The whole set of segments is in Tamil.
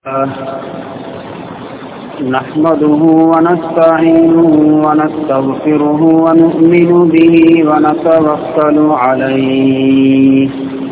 نحمده ونستعينه ونستغفره ونؤمن به ونتوكل عليه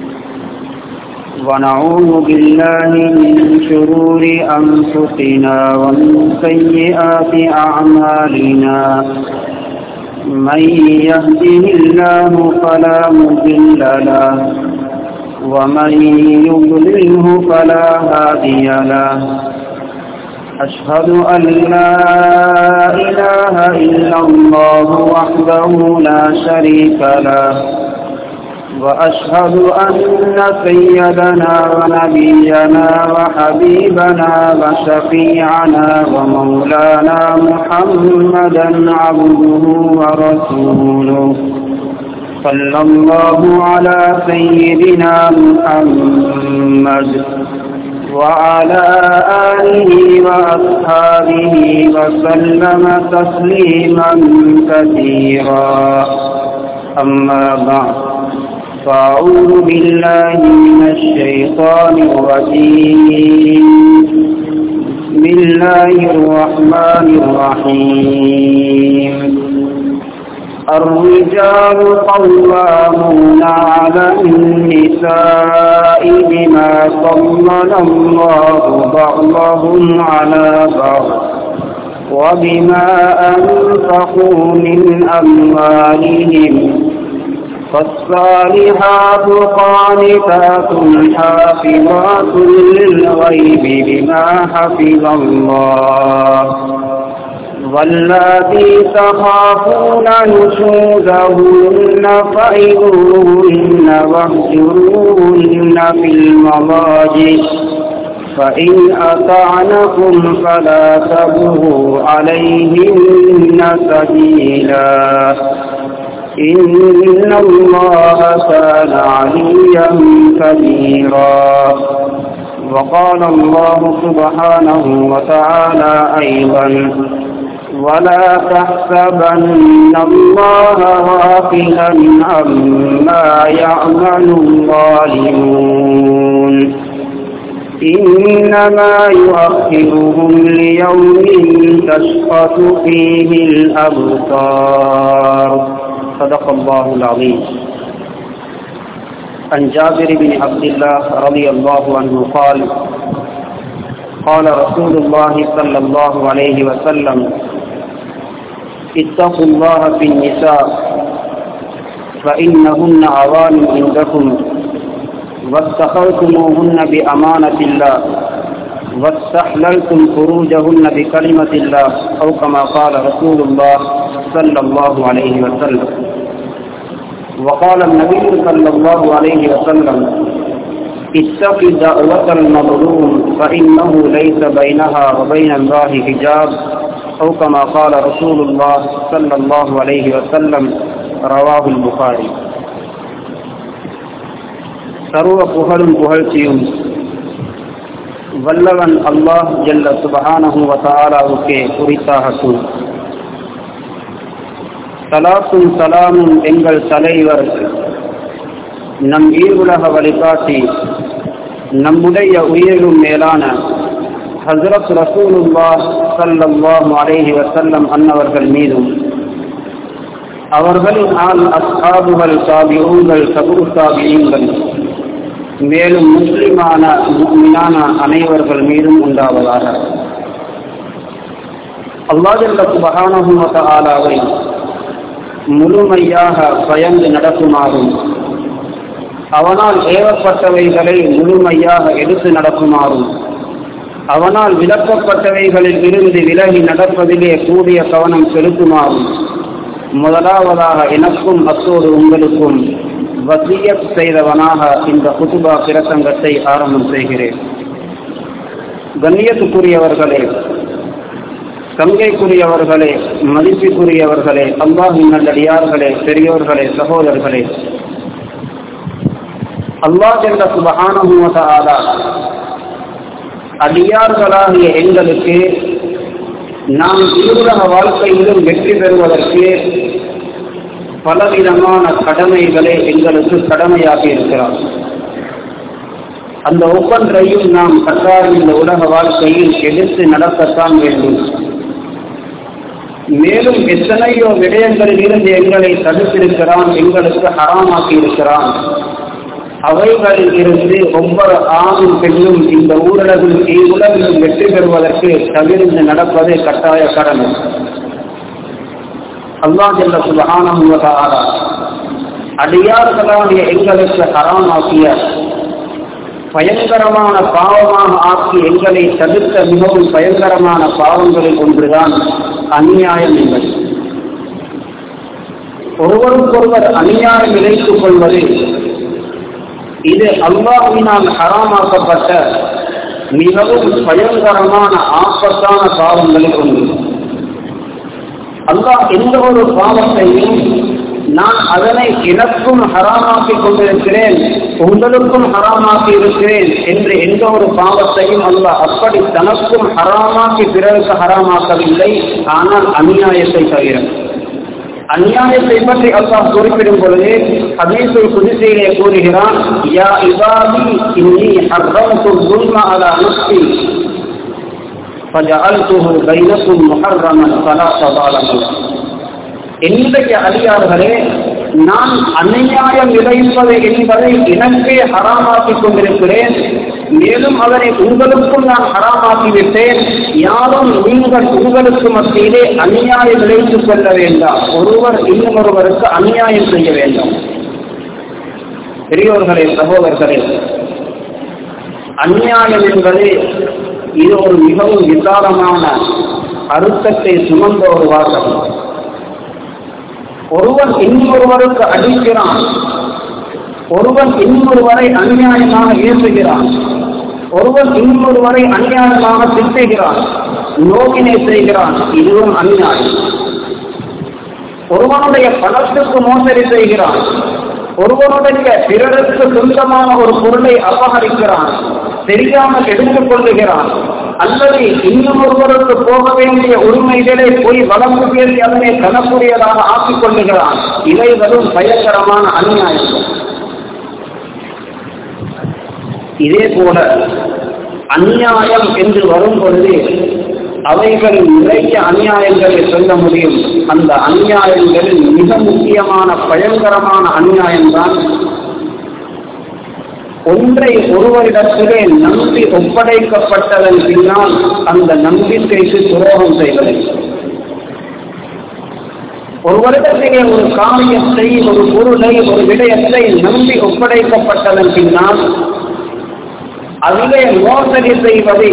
ونعوذ بالله من شرور أنفسنا ومن سيئات أعمالنا من يهده الله فلا مضل له ومن يضلله فلا هادي له أشهد أن لا إله إلا الله وحده لا شريك له وأشهد أن سيدنا ونبينا وحبيبنا وشفيعنا ومولانا محمدا عبده ورسوله صلى الله على سيدنا محمد وعلى آله وأصحابه وسلم تسليما كثيرا أما بعد فأعوذ بالله من الشيطان الرجيم بسم الله الرحمن الرحيم الرجال قوامون على النساء بما فضل الله بعضهم على بعض وبما أنفقوا من أموالهم فالصالحات قانتات حافظات للغيب بما حفظ الله واللاتي تخافون نشوزهن فعظوهن واهجروهن في المضاجع فإن أطعنكم فلا تبغوا عليهن سبيلا إن الله كان عليا كبيرا وقال الله سبحانه وتعالى أيضا ولا تحسبن الله غافلا عما يعمل الظالمون إنما يؤخرهم ليوم تشخص فيه الأبصار صدق الله العظيم. عن جابر بن عبد الله رضي الله عنه قال قال رسول الله صلى الله عليه وسلم اتقوا الله في النساء فإنهن عوان عندكم واستخرتموهن بأمانة الله واستحللتم فروجهن بكلمة الله أو كما قال رسول الله صلى الله عليه وسلم. وقال النبي صلى الله عليه وسلم اتق دعوة المظلوم فإنه ليس بينها وبين الله حجاب أو كما قال رسول الله صلى الله عليه وسلم رواه البخاري. சர்வ புகழும் புகழ்ச்சியும் வல்லவன் அல்லாஹ் ஜல்ல சுப்ஹானஹு வ தஆலாவுக்கே உரித்தாகட்டும். சலாத்தும் சலாமும் எங்கள் தலைவர் நம் ஈருலக வழிகாட்டி நம்முடைய உயிரிலும் மேலான ஹஸ்ரத் ரசூலுல்லாஹ் ஸல்லல்லாஹு அலைஹி வஸல்லம் அன்னவர்கள் மீதும் அவர்களின் அஸ்ஹாபுகள் தாபிஊன்கள் தபூ தாபிஈன்கள் மேலும் முஸ்லிமான முஃமினான அனைவர்கள் மீதும் உண்டாவதாக. அல்லாஹ் ஜல்ல சுப்ஹானஹு வ தஆலாவை முழுமையாக பயந்து நடக்குமாறும் அவனால் ஏவப்பட்டவைகளை முழுமையாக எடுத்து நடக்குமாறும் அவனால் விலக்கப்பட்டவைகளில் இருந்து விலகி நடப்பதிலே கூடிய கவனம் செலுத்துமாறும் முதலாவதாக எனக்கும் அத்தோடு உங்களுக்கும் வசியத் செய்தவனாக இந்த குதுபா பிரசங்கத்தை ஆரம்பம் செய்கிறேன். கண்ணியத்துக்குரியவர்களே, சங்கைக்குரியவர்களே, மதிப்புக்குரியவர்களே, அல்லாஹ்வின் நல்லடியார்களே, பெரியோர்களே, சகோதரர்களே, அல்லாஹ் ஜல்ல சுப்ஹானஹு வ தஆலா அடியார்களாகிய எங்களுக்கு நாம் ஈருலக வாழ்க்கையிலும் வெற்றி பெறுவதற்கு பலவிதமான கடமைகளை எங்களுக்கு கடமையாக்கி இருக்கிறார். அந்த ஒவ்வொன்றையும் நாம் கட்டாயம் இந்த உலக வாழ்க்கையில் எடுத்து நடக்கத்தான் வேண்டும். மேலும் எத்தனையோ விடயங்களில் இருந்து எங்களை தடுத்திருக்கிறான், எங்களுக்கு ஹராமாக்கி இருக்கிறான். அவைகளில் இருந்து ஒவ்வொரு ஆணும் பெண்ணும் இந்த உலகில் வெற்றி பெறுவதற்கு தவிர்த்து நடப்பது கட்டாய கடமை. அல்லாஹ் ஜல்ல சுப்ஹானஹு வ தஆலா அடியார்களாகிய எங்களுக்கு ஹராமாக்கிய பயங்கரமான பாவமாக ஆக்கி எங்களை தடுத்த மிகவும் பயங்கரமான பாவங்களில் ஒன்றுதான் அநியாயம் என்பது. ஒருவருக்கொருவர் அநியாயம் இழைத்துக் கொள்வது இது அல்லாஹ்வினால் ஹராமாக்கப்பட்ட மிகவும் பயங்கரமான ஆபத்தான பாவங்களில் ஒன்று. அல்லாஹ் எந்த ஒரு பாவத்தையும் நான் அதனை எனக்கும் ஹராமாக்கி கொண்டிருக்கிறேன், உங்களுக்கும் ஹராமாக்கி இருக்கிறேன் என்று எந்த ஒரு பாவத்தையும் அல்லாஹ் அப்படி தனக்கும் ஹராமாக்கி பிறருக்கு ஹராமாக்கவில்லை. ஆனால் அநியாயத்தை தவிர. அநியாயத்தை பற்றி அல்லாஹ் குறிப்பிடும் பொழுது ஹதீஸுல் குத்ஸியிலே கூறுகிறான், யா இபாதி இன்னி ஹர்ரம்து ظுல்ம அலா நஃப்ஸி ஃபஜஅல்துஹு பைனக்கும் முஹர்ரமன் ஃபலா தஸாலமு. என்னுடைய அடியார்களே, நான் அநியாயம் இழைப்பது என்பதை எனக்கே ஹராமாக்கிக் கொண்டிருக்கிறேன், மேலும் அதனை உங்களுக்கும் நான் ஹராமாக்கிவிட்டேன். யாரும் நீங்கள் உங்களுக்கு மத்தியிலே அநியாயம் இழைத்துக் கொள்ள வேண்டாம். ஒருவர் இன்னொருவருக்கு அநியாயம் செய்ய வேண்டாம். பெரியோர்களே, சகோதரர்களே, அநியாயம் என்பது இது ஒரு மிகவும் விசாலமான அர்த்தத்தை சுமந்த ஒரு வாசகம். ஒருவன் இன்னொருவருக்கு அடிக்கிறான், ஒருவன் இன்னொருவரை அநியாயமாக ஏற்றுகிறான், ஒருவன் இன்னொருவரை அநியாயமாக திட்டுகிறான், நோக்கினை செய்கிறான். இதுவும் அநியாயம். ஒருவனுடைய பணத்துக்கு மோசடி செய்கிறான், ஒருவனுடைய பிறருக்கு சொந்தமான ஒரு பொருளை அபகரிக்கிறான், தெரியாமல் எடுத்துக் கொள்ளுகிறான், அல்லது இன்னும் ஒருவருக்கு போக வேண்டிய உரிமைகளை போய் வளர்ந்து பேசி அதனை தனக்குரியதாக ஆக்கிக் கொள்ளுகிறான். இவைகளும் பயங்கரமான அநியாயங்கள். இதே போல அநியாயம் என்று வரும் பொழுது அவைகள் நிறைய அநியாயங்களை சொல்ல முடியும். அந்த அநியாயங்களில் மிக முக்கியமான பயங்கரமான அநியாயம்தான் ஒன்றை ஒருவரிடத்திலே நம்பி ஒப்படைக்கப்பட்டதன் பின்னால் அந்த நம்பிக்கைக்கு துரோகம் செய்வது. ஒருவரிடத்திலே ஒரு காரியத்தை, ஒரு பொருளை, ஒரு விடயத்தை நம்பி ஒப்படைக்கப்பட்டதன் பின்னால் அதிலே மோசடி செய்வது,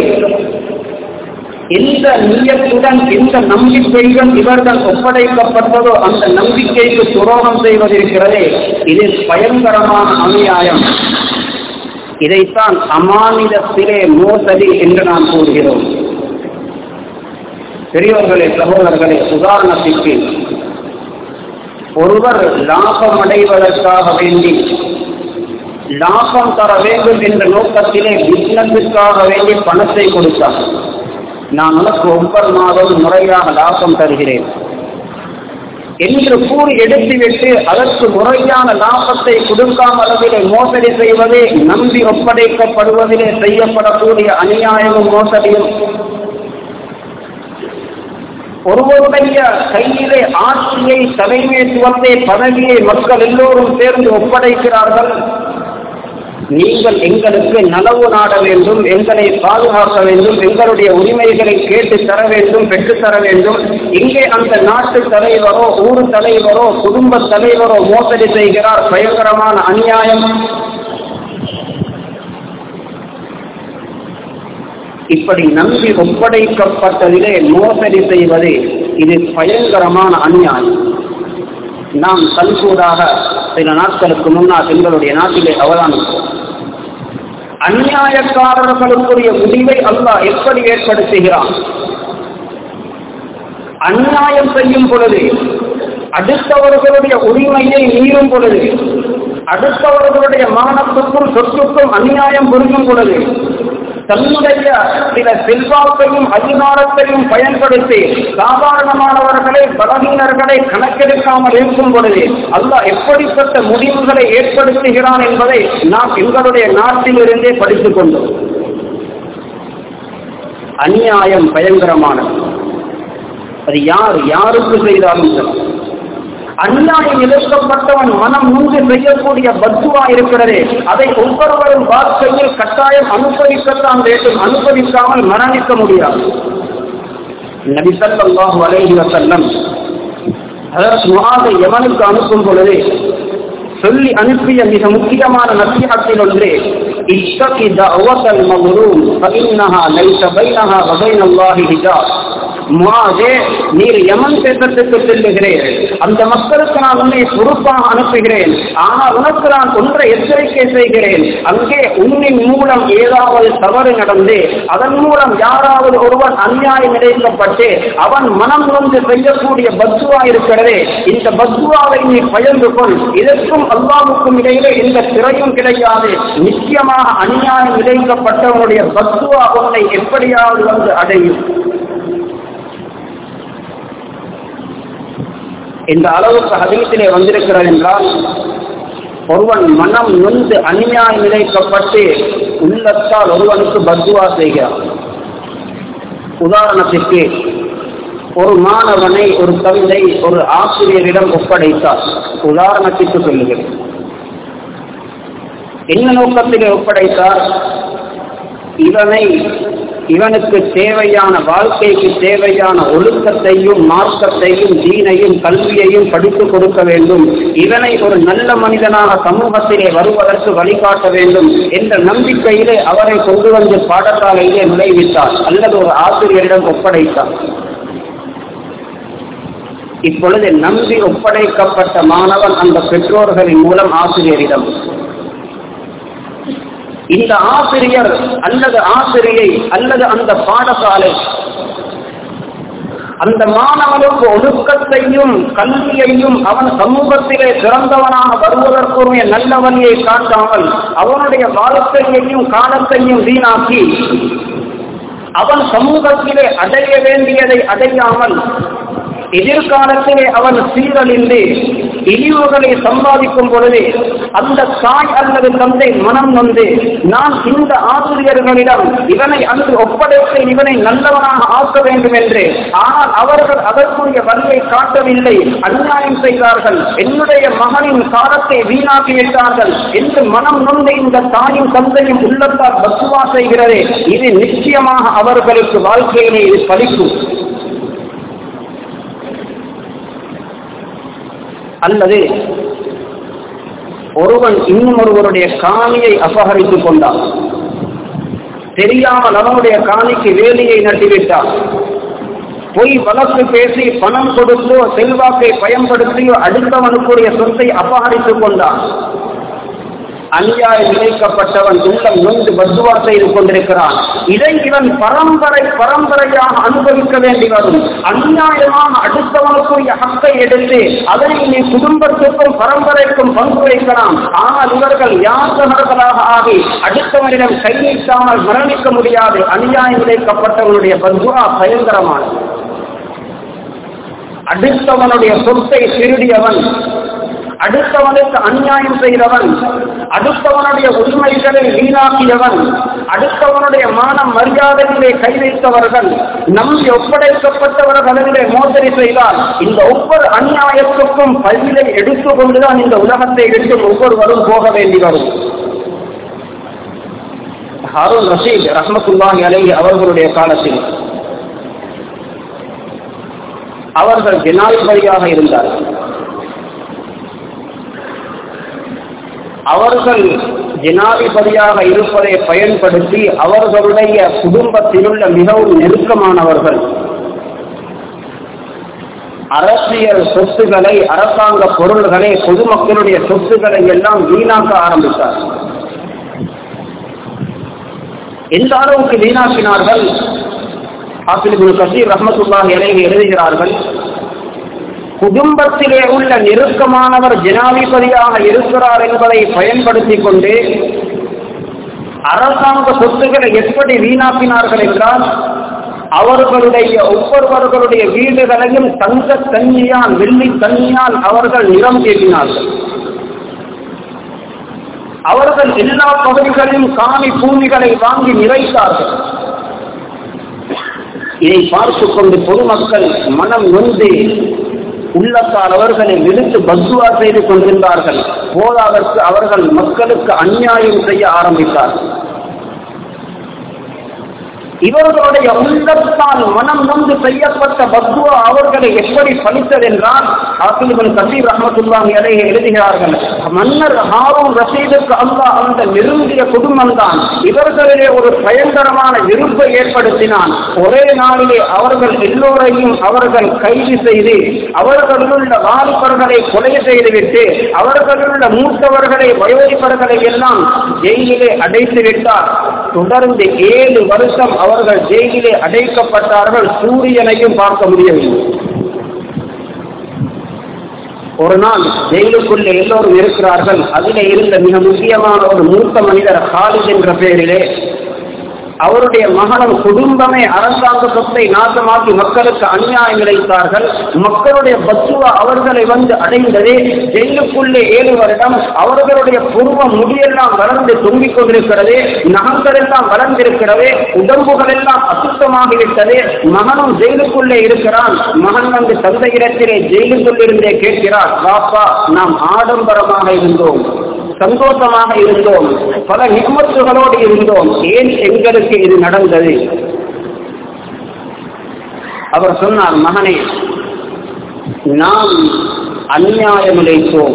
எந்த நியத்துடன் எந்த நம்பிக்கைகள் இவர்கள் ஒப்படைக்கப்பட்டதோ அந்த நம்பிக்கைக்கு துரோகம் செய்வதிருக்கிறதே, இது பயங்கரமான அநியாயம். இதைத்தான் அமானிதத்திலே மோசடி என்று நாம் கூறுகிறோம். பெரியோர்களே, சகோதரர்களே, உதாரணத்திற்கு ஒருவர் லாபம் அடைவதற்காக வேண்டி, லாபம் தர வேண்டும் என்ற நோக்கத்திலே பிசினஸுக்காக வேண்டி பணத்தை கொடுத்தார். நான் உனக்கு ஒவ்வொரு மாதம் முறையாக லாபம் தருகிறேன் என்று கூறி எடுத்துவிட்டு அதற்கு முறையான லாபத்தை கொடுக்காம அளவிலே மோசடி செய்வதே நம்பி ஒப்படைக்கப்படுவதிலே செய்யப்படக்கூடிய அநியாயமும் மோசடியும். ஒருவருடைய கையிலே ஆட்சியை, தலைமைத்துவத்தை, பதவியை மக்கள் எல்லோரும் சேர்ந்து ஒப்படைக்கிறார்கள். நீங்கள் எங்களுக்கு நலவு நாட வேண்டும், எங்களை பாதுகாக்க வேண்டும், எங்களுடைய உரிமைகளை கேட்டு தர வேண்டும், பெற்றுத்தர வேண்டும். இங்கே அந்த நாட்டு தலைவரோ, ஊர் தலைவரோ, குடும்ப தலைவரோ மோசடி செய்கிறார். பயங்கரமான அநியாயம். இப்படி நம்பி ஒப்படைக்கப்பட்டதிலே மோசடி செய்வது இது பயங்கரமான அநியாயம். நாம் கண்கூடாக சில நாட்களுக்கு முன்னால் எங்களுடைய நாட்டிலே அவதானித்தோம். அநியாயக்காரர்களுக்குரிய முடிவை அல்லாஹ் எப்படி ஏற்படுத்துகிறான்? அநியாயம் செய்யும் பொழுது, அடுத்தவர்களுடைய உரிமையை மீறும் பொழுது, அடுத்தவர்களுடைய மானத்துக்கும் சொத்துக்கும் அநியாயம் புரியும் பொழுது, தன்னுடைய சில செல்வாக்கையும் அதிகாரத்தையும் பயன்படுத்தி சாதாரணமானவர்களை பலவீனர்களை கணக்கெடுக்காமல் இருக்கும் பொழுது அல்லாஹ் எப்படிப்பட்ட முடிவுகளை ஏற்படுத்துகிறான் என்பதை நாம் எங்களுடைய நாட்டிலிருந்தே படித்துக் கொண்டோம். அநியாயம் பயங்கரமானது. அது யாருக்கு செய்தாலும் சரி. அநியாயம் இழக்கப்பட்டவன் மனம் முன்பு செய்யக்கூடிய பத்துவா இருக்கிறதே, அதை ஒவ்வொருவரும் வாழ்க்கையில் கட்டாயம் அனுபவிக்கத்தான் வேண்டும். அனுபவிக்காமல் மரணிக்க முடியாது. நபி ஸல்லல்லாஹு அலைஹி வஸல்லம் ஹஜ்ரத் முஆதை யமனுக்கு அனுப்பும் பொழுது சொல்லி அனுப்பிய மிக முக்கியமான நசீஹத்தில் ஒன்று, இத்தகி தஅவத்தல் மக்ரூம் ஃபஇன்னஹா லைஸ பைனஹா வ பைனல்லாஹி ஹிஜாப். முஆதே, நீர் யமன் தேசத்துக்கு செல்லுகிறேன், அந்த மக்களுக்கு நான் உன்னை பொறுப்பாக அனுப்புகிறேன். ஆனால் உனக்கு நான் ஒன்றை எச்சரிக்கை செய்கிறேன். அங்கே உன்னின் மூலம் ஏதாவது தவறு நடந்து அதன் மூலம் யாராவது ஒருவன் அநியாயம் இழைக்கப்பட்டு அவன் மனம் நொந்து செய்யக்கூடிய பத்துவா இருக்கிறதே, இந்த பத்துவாவை நீ பயந்து கொள். இதற்கும் அல்லாஹ்வுக்கும் இடையிலே எந்த திரையும் கிடையாது. நிச்சயமாக அநியாயம் இழைக்கப்பட்டவனுடைய பத்துவா உன்னை எப்படியாவது வந்து அடையும். இந்த அளவுக்கு ஹதீஸிலே வந்திருக்கிறது என்றால், ஒருவன் மனம் நொந்து அநியாயம் இழைக்கப்பட்டு உள்ளத்தால் ஒருவனுக்கு பத்துவா செய்கிறான். உதாரணத்திற்கு, ஒரு மாணவனை ஒரு தந்தை ஒரு ஆசிரியரிடம் ஒப்படைத்தார். உதாரணத்திற்கு சொல்லுகிறேன். என்ன நோக்கத்திலே ஒப்படைத்தார்? இவனுக்கு தேவையான வாழ்க்கைக்கு தேவையான ஒழுக்கத்தையும் மார்க்கத்தையும் தீனையும் கல்வியையும் படித்துக் கொடுக்க வேண்டும். இவனை ஒரு நல்ல மனிதனாக சமூகத்திலே வருவதற்கு வழிகாட்ட வேண்டும் என்ற நம்பிக்கையிலே அவரை கொண்டு வந்து பாடசாலையிலே நுழைவித்தார் அல்லது ஒரு ஆசிரியரிடம் ஒப்படைத்தார். இப்பொழுது நம்பி ஒப்படைக்கப்பட்ட மாணவன் அந்த பெற்றோர்களின் மூலம் ஆசிரியரிடம், இந்த ஆசிரியர் அல்லது ஆசிரியை அல்லது அந்த பாடசாலை அந்த மாணவனுக்கு ஒழுக்கத்தையும் கல்வியையும் அவன் சமூகத்திலே சிறந்தவனாக வருவதற்குரிய நல்ல வழியை காட்டாமல் அவனுடைய வாழ்க்கையையும் காலத்தையும் வீணாக்கி அவன் சமூகத்திலே அடைய வேண்டியதை அடையாமல் எதிர்காலத்திலே அவன் சீரழிந்து இழிவுகளை சம்பாதிக்கும் பொழுது அந்த தாய் அல்லது தந்தை மனம் வந்து, நான் இந்த ஆசிரியர்களிடம் இவனை அன்று ஒப்படைத்து இவனை நல்லவனாக ஆக்க வேண்டும் என்று, ஆனால் அவர்கள் அதற்குரிய வழியை காட்டவில்லை, அநியாயம் செய்தார்கள், என்னுடைய மகனின் காலத்தை வீணாக்கிவிட்டார்கள் என்று மனம் நொந்து இந்த தாயும் தந்தையும் உள்ளத்தால் பத்துவா செய்கிறது. இது நிச்சயமாக அவர்களுக்கு வாழ்க்கையிலே இது பலிக்கும். அல்லது ஒருவன் இன்னும் ஒருவருடைய காணியை அபகரித்துக் கொண்டான், தெரியாமல் அவனுடைய காணிக்கு வேலியை நட்டிவிட்டான், பொய் வழக்கு பேசி பணம் கொடுத்தோ செல்வாக்கை பயன்படுத்தியோ அடுத்தவனுக்குரிய சொத்தை அபகரித்துக் கொண்டான். அநியாயம் இழைக்கப்பட்டவன் உள்ளம் நொந்து பத்துவா செய்து கொண்டிருக்கிறான். இதை இவன் பரம்பரையாக அனுபவிக்க வேண்டி வரும். அநியாயமாக அடுத்தவனுக்குரிய ஹக்கை எடுத்து அதனை நீ குடும்பத்துக்கும் பரம்பரைக்கும் பங்கு வைக்கலாம். ஆனால் இவர்கள் யாசகர்களாக ஆகி அடுத்தவனிடம் கை நீட்டாமல் மரணிக்க முடியாது. அநியாயம் இழைக்கப்பட்டவனுடைய பத்துவா பயங்கரமானது. அடுத்தவனுடைய சொத்தை திருடியவன், அடுத்தவனுக்கு அநியாயம் செய்தவன், அடுத்தவனுடைய உரிமைகளை வீணாக்கியவன், அடுத்தவனுடைய மான மரியாதைகளை கை வைத்தவர்கள், நம்பி ஒப்படைக்கப்பட்டவர்களிலே மோசடி செய்தால் இந்த ஒவ்வொரு அநியாயத்துக்கும் பல்விலை எடுத்துக் கொண்டுதான் இந்த உலகத்தை விட்டு ஒவ்வொருவரும் போக வேண்டி வரும். ஹாரூன் ரஷீத் ரஹ்மத்துல்லாஹி அலைஹி அவர்களுடைய காலத்தில் அவர்கள் ஜனாதிபதியாக இருந்தார்கள். அவர்கள் ஜனாதிபதியாக இருப்பதை பயன்படுத்தி அவர்களுடைய குடும்பத்தில் உள்ள மிகவும் நெருக்கமானவர்கள் அரசியல் சொத்துக்களை, அரசாங்க பொருள்களை, பொதுமக்களுடைய சொத்துக்களை எல்லாம் வீணாக்க ஆரம்பித்தார். எந்த அளவுக்கு வீணாக்கினார்கள்? ஹாஃபிஸ் இப்னு கஸீர் ரஹ்மத்துல்லாஹி அலைஹி எழுதுகிறார்கள், குடும்பத்திலே உள்ள நெருக்கமானவர் ஜனாதிபதியாக இருக்கிறார் என்பதை பயன்படுத்திக் கொண்டு அரசாங்க சொத்துக்களை எப்படி வீணாக்கினார்கள் என்றால், அவர்களுடைய ஒவ்வொருவர்களுடைய வீடுகளையும் தங்க தண்ணியால் வெள்ளி தண்ணியால் அவர்கள் நிறம் தேடினார்கள். அவர்கள் எல்லா பகுதிகளிலும் காணி பூமிகளை வாங்கி நிறைத்தார்கள். இதை பார்த்துக் கொண்டு பொதுமக்கள் மனம் நொந்து உள்ளத்தால் அவர்களை விடுத்து பத்வா செய்து கொண்டிருந்தார்கள். போதாதற்கு அவர்கள் மக்களுக்கு அநியாயம் செய்ய ஆரம்பித்தார்கள். இவர்களுடைய உள்ளத்தால் மனம் நொந்து செய்யப்பட்ட பத்வா அவர்களை எப்படி பலித்ததென்றால், ஆசிரியர் கசீர் ரஹ்மத்துல்லாஹி அலைஹி எழுதுகிறார்கள், மன்னர் ஹாரூன் ரஷீதுக்கு அல்லாஹ் அந்த நெருங்கிய குடும்பம் தான் இவர்களிலே ஒரு பயங்கரமான விருப்பை ஏற்படுத்தினான். ஒரே நாளிலே அவர்கள் எல்லோரையும் அவர்கள் கைது செய்து அவர்களுள்ள வாலிபர்களை கொலை செய்துவிட்டு அவர்களுள்ள மூத்தவர்களை வயோதிபர்களை எல்லாம் ஜெயிலிலே அடைத்து விட்டார். தொடர்ந்து 7 வருஷம் அவர்கள் ஜெயிலிலே அடைக்கப்பட்டார்கள். சூரியனையும் பார்க்க முடியவில்லை. ஒரு நாள் ஜெயிலுக்குள்ளே எல்லோரும் இருக்கிறார்கள். அதிலே இருந்த மிக முக்கியமான ஒரு மூத்த மனிதர் ஹாலித் என்ற பெயரிலே, அவருடைய மகனும் குடும்பமே அரசாங்க சொத்தை நாசமாக்கி மக்களுக்கு அநியாயம் இழைத்தார்கள். மக்களுடைய பத்துவா அவர்களை வந்து அடைந்ததே. ஜெயிலுக்குள்ளே 7 வருடம் அவர்களுடைய புருவ முடியெல்லாம் வளர்ந்து தொங்கிக் கொண்டிருக்கிறது, நகங்கள் எல்லாம் வளர்ந்திருக்கிறது, உடம்புகள் எல்லாம் அசுத்தமாகிவிட்டது. மகனும் ஜெயிலுக்குள்ளே இருக்கிறான். மகன் வந்து தந்தையிடத்திலே ஜெயிலுக்குள்ளிருந்தே கேட்கிறார், பாப்பா, நாம் ஆடம்பரமாக இருந்தோம், சந்தோஷமாக இருந்தோம், பல நியமத்துகளோடு இருந்தோம், ஏன் எங்களுக்கு இது நடந்தது? அவர் சொன்னார், மகனே, நாம் அநியாயம் இழைத்தோம்,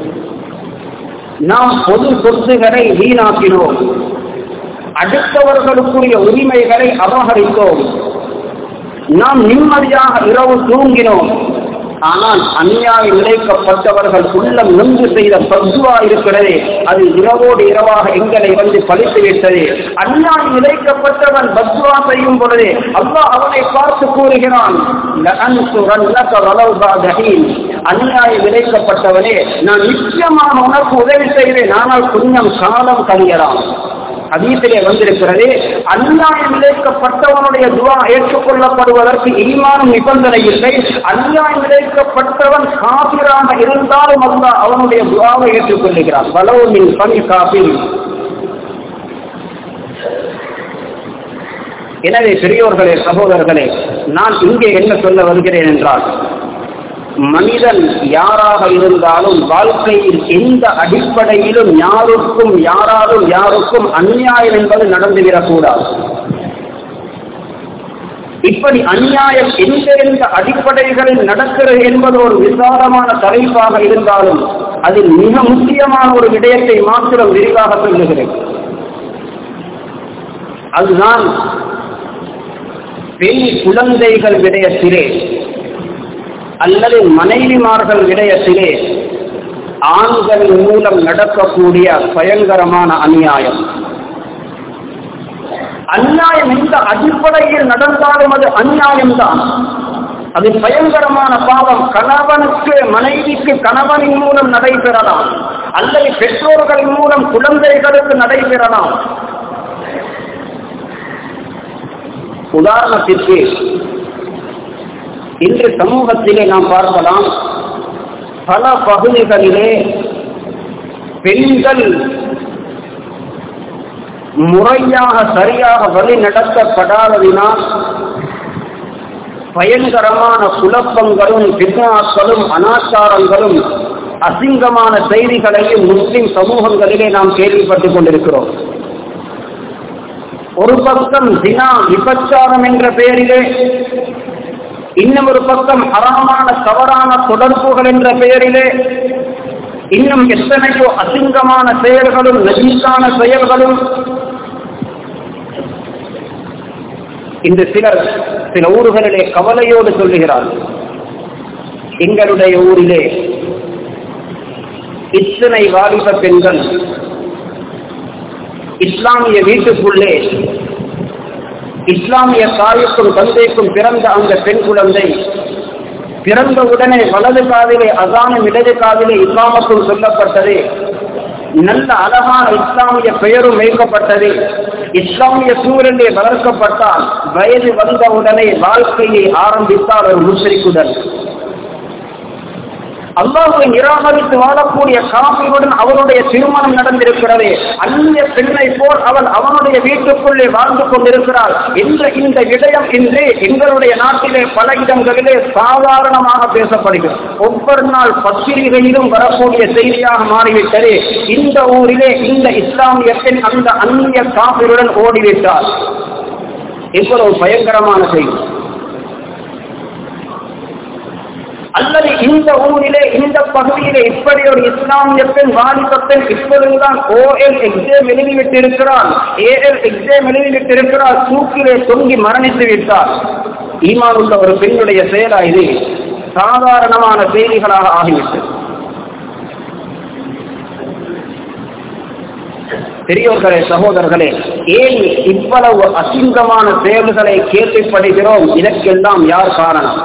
நாம் பொது சொத்துக்களை வீணாக்கினோம், அடுத்தவர்களுக்குரிய உரிமைகளை அபகரித்தோம், நாம் நிம்மதியாக இரவு தூங்கினோம். ஆனால் அநியாயம் இழைக்கப்பட்டவர்கள் உள்ளம் நொந்து செய்த பத்வா இருக்கிறது, அது இரவோடு இரவாக எங்களை வந்து பழித்து விட்டது. அநியாயம் இழைக்கப்பட்டவன் பத்வா செய்யும் பொழுது அல்லாஹ் அவனை பார்த்து கூறுகிறான், அநியாயம் இழைக்கப்பட்டவனே, நான் நிச்சயமாக உனக்கு உதவி செய்வேன், ஆனால் கொஞ்சம் காலம் கழியலாம். ஹதீஸிலே வந்திருக்கிறது, அநியாயம் இழைக்கப்பட்டவனுடைய துஆ ஏற்றுக்கொள்ளப்படுவதற்கு ஈமானும் நிபந்தனை இல்லை. அநியாயம் இழைக்கப்பட்டவன் காபிராக இருந்தாலும் அல்லாஹ் அவனுடைய துஆவை ஏற்றுக்கொள்கிறான். வலவு மின் ஃபமி காபிர். எனவே பெரியோர்களே, சகோதரர்களே, நான் இங்கே என்ன சொல்ல வருகிறேன் என்றால், மனிதன் யாராக இருந்தாலும் வாழ்க்கையில் எந்த அடிப்படையிலும் யாருக்கும் அநியாயம் என்பது நடந்துவிடக்கூடாது. இப்படி அநியாயம் எந்த அடிப்படைகளில் நடக்கிறது என்பது ஒரு விசாலமான தலைப்பாக இருந்தாலும் அதில் மிக முக்கியமான ஒரு விடயத்தை மாத்திரம் விரிவாக சொல்லுகிறேன். அதுதான் பெண் குழந்தைகள் விடயத்திலே அல்லது மனைவிமார்கள் விடயத்திலே ஆண்கள் மூலம் நடக்கக்கூடிய பயங்கரமான அநியாயம். அநியாயம் எந்த அடிப்படையில் நடந்தாலும் அது அநியாயம்தான், அது பயங்கரமான பாவம். கணவனுக்கு மனைவிக்கு கணவனின் மூலம் நடைபெறலாம், அல்லது பெற்றோர்களின் மூலம் குழந்தைகளுக்கு நடைபெறலாம். உதாரணத்திற்கு இன்று சமூகத்திலே நாம் பார்க்கலாம், பல பகுதிகளிலே பெண்கள் முறையாக சரியாக வழி நடத்தப்படாததினால் பயங்கரமான குழப்பங்களும் பித்னாக்களும் அனாச்சாரங்களும் அசிங்கமான செய்திகளையும் முஸ்லிம் சமூகங்களிலே நாம் கேள்விப்பட்டுக் கொண்டிருக்கிறோம். ஒரு பக்கம் ஜினா விபச்சாரம் என்ற பெயரிலே, இன்னும் ஒரு பக்கம் ஹராமான தவறான தொடர்புகள் என்ற பெயரிலே, இன்னும் எத்தனையோ அசிங்கமான செயல்களும் நஜீஸான செயல்களும். இந்த சில ஊர்களிலே கவலையோடு சொல்லுகிறார்கள், எங்களுடைய ஊரிலே இத்தனை வாலிப பெண்கள் இஸ்லாமிய வீட்டுக்குள்ளே இஸ்லாமிய தாய்க்கும் தந்தைக்கும் பிறந்த அந்த பெண் குழந்தை பிறந்தவுடனே வலது காதிலே அசானும் இடது காதிலே இஸ்லாமத்தும் சொல்லப்பட்டது. நல்ல அழகான இஸ்லாமிய பெயரும் வைக்கப்பட்டது. இஸ்லாமிய சூழலே வளர்க்கப்பட்டால் வயது வந்தவுடனே வாழ்க்கையை ஆரம்பித்தால் ஒரு முஸ்லிக்குடன் அல்லாஹ்வை நிராகரித்து வாழக்கூடிய காபிருடன் அவருடைய திருமணம் நடந்திருக்கிறது. அந்நிய பெண்ணை போல் அவள் அவனுடைய வீட்டுக்குள்ளே வாழ்ந்து கொண்டிருக்கிறாள் என்ற இந்த விடயம் இன்று எங்களுடைய நாட்டிலே பல இடங்களிலே சாதாரணமாக பேசப்படுகிறது. ஒவ்வொரு நாள் பத்திரிகையிலும் வரக்கூடிய செய்தியாக மாறிவிட்டது. இந்த ஊரிலே இந்த இஸ்லாமிய பெண் அந்த அந்நிய காபிருடன் ஓடிவிட்டார். இவ்வளவு பயங்கரமான செய்தி. அல்லது இந்த ஊரிலே இந்த பகுதியிலே இப்படி ஒரு இஸ்லாமிய பெண் வாலிப பெண் இப்பொழுதுதான் OL எக்ஸாம் எழுதிவிட்டிருக்கிறார், AL எக்ஸாம் எழுதிவிட்டிருக்கிறார், தூக்கிலே தொங்கி மரணித்து விட்டார். ஈமான் உள்ள ஒரு பெண்ணுடைய செயலா இது சாதாரணமான செய்திகளாக ஆகிவிட்டது. பெரியோர்களே, சகோதரர்களே, ஏன் இவ்வளவு அசிங்கமான செயல்களை கேள்விப்படுகிறோம்? இதற்கெல்லாம் யார் காரணம்?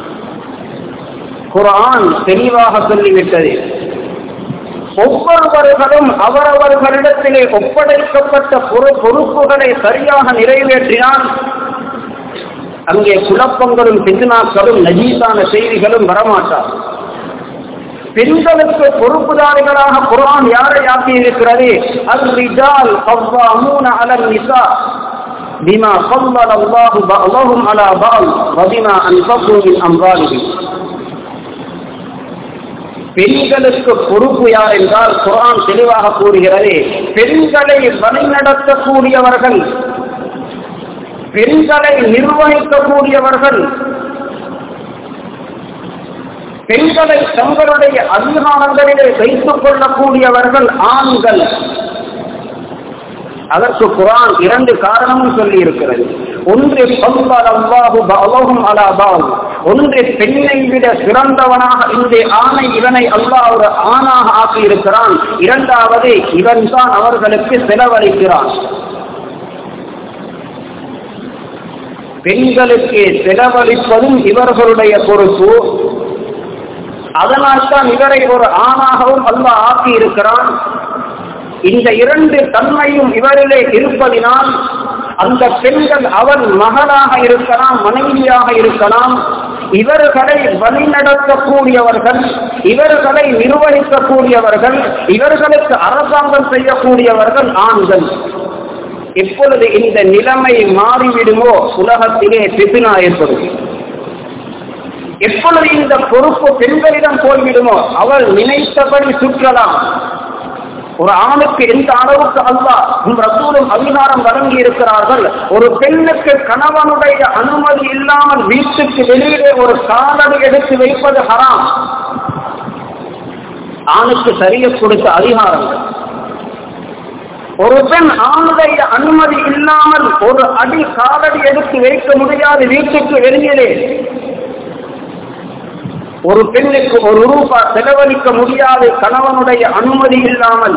குர்ஆன் தெளிவாக சொல்லிவிட்டது. ஒவ்வொருவர்களும் அவரவர்களிடத்திலே ஒப்படைக்கப்பட்ட பொறுப்புகளை சரியாக நிறைவேற்றினால் அங்கே குழப்பங்களும் பித்னாக்களும் நஜீஸான செய்திகளும் வரமாட்டார். பெண்களுக்கு பொறுப்புதாரிகளாக குர்ஆன் யாரை ஆக்கி இருக்கிறது? அர்-ரிஜால் கவ்வாமூன அலன் நிஸா பிமா ஃபல்லல அல்லாஹு பஅதஹும் அலா பஅத் வ பிமா அன்ஃபகு மின் அம்வாலிஹிம். பெண்களுக்கு பொறுப்பு யார் என்றால் குர்ஆன் தெளிவாக கூறுகிறது, பெண்களை வழிநடத்தக்கூடியவர்கள், பெண்களை நிர்வகிக்கக்கூடியவர்கள், பெண்களை தங்களுடைய அதிகாரங்களிலே வைத்துக் கொள்ளக்கூடியவர்கள் ஆண்கள். அதற்கு குர்ஆன் இரண்டு காரணமும் சொல்லி இருக்கிறது. ஒன்று ஒன்று பெண்ணை விட சிறந்தவனாக இந்த ஆணை இவனை அல்லாஹ் ஒரு ஆணாக ஆக்கி இருக்கிறான். இரண்டாவது, இவன் தான் அவர்களுக்கு செலவழிக்கிறான். பெண்களுக்கு செலவழிப்பதும் இவர்களுடைய பொறுப்பு. அதனால் தான் இவரை ஒரு ஆணாகவும் அல்லாஹ் ஆக்கி இருக்கிறான். இந்த இரண்டு தன்மையும் இவரிலே இருப்பதினால் அந்த பெண்கள் அவன் மகளாக இருக்கலாம், மனைவியாக இருக்கலாம், இவர்களை வழிநடத்தக்கூடியவர்கள், இவர்களை நிர்வகிக்கக்கூடியவர்கள், இவர்களுக்கு அரசாங்கம் செய்யக்கூடியவர்கள் ஆண்கள். எப்பொழுது இந்த நிலைமை மாறிவிடுமோ உலகத்திலே ஃபித்னா ஏற்படும். எப்பொழுது இந்த பொறுப்பு பெண்களிடம் போய்விடுமோ அவள் நினைத்தபடி சுற்றலாம். ஒரு ஆணுக்கு எந்த அளவுக்கு அல்லாஹ் ரசூலும் அதிகாரம் வழங்கி இருக்கிறார்கள், ஒரு பெண்ணுக்கு கணவனுடைய அனுமதி இல்லாமல் வீட்டுக்கு வெளியிலே ஒரு காலடி எடுத்து வைப்பது ஹராம். ஆணுக்கு சரிய கொடுத்த அதிகாரங்கள். ஒரு பெண் ஆணுடைய அனுமதி இல்லாமல் ஒரு அடி காலடி எடுத்து வைக்க முடியாது வீட்டுக்கு வெளியிலே. ஒரு பெண்ணுக்கு ஒரு ரூபாய் செலவழிக்க முடியாது கணவனுடைய அனுமதி இல்லாமல்.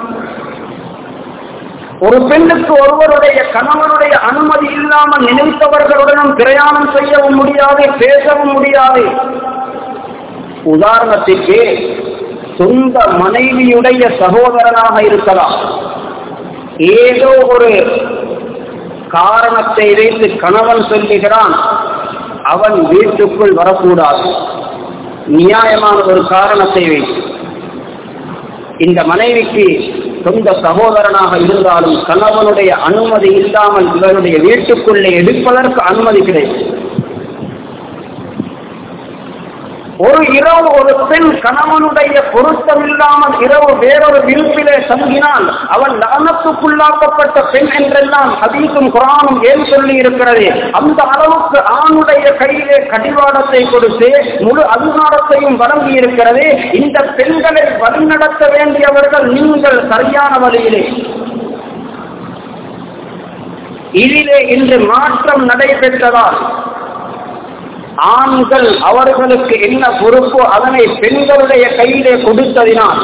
ஒரு பெண்ணுக்கு ஒருவருடைய கணவனுடைய அனுமதி இல்லாமல் நினைத்தவர்களுடனும் பிரயாணம் செய்யவும் முடியாது, பேசவும் முடியாது. உதாரணத்திற்கு சொந்த மனைவியுடைய சகோதரனாக இருக்கலாம். ஏதோ ஒரு காரணத்தை வைத்து கணவன் சொல்லுகிறான் அவன் வீட்டுக்குள் வரக்கூடாது, நியாயமான ஒரு காரணத்தை வைத்து. இந்த மனைவிக்கு சொந்த சகோதரனாக இருந்தாலும் கணவனுடைய அனுமதி இல்லாமல் இவருடைய வீட்டுக்குள்ளே எடுப்பதற்கு அனுமதி கிடைக்கும். ஒரு இரவு ஒரு பெண் கணவனுடைய பொருத்தம் இல்லாமல் இரவு வேறொரு வீட்டிலே தங்கினால் அவன் லஅனத்துக்குள்ளாக்கப்பட்ட பெண் என்றெல்லாம் ஹதீஸும் குர்ஆனும் ஏன் சொல்லி இருக்கிறது. அந்த அளவுக்கு ஆணுடைய கையிலே கடிவாளத்தை கொடுத்து முழு அதிகாரத்தையும் வழங்கி இருக்கிறது. இந்த பெண்களை வழிநடத்த வேண்டியவர்கள் நீங்கள் சரியான வழியிலே. இதிலே இன்று மாற்றம் நடைபெற்றதால் ஆண்கள் அவர்களுக்கு என்ன பொறுப்போ அதனை பெண்களுடைய கையிலே கொடுத்ததினால்,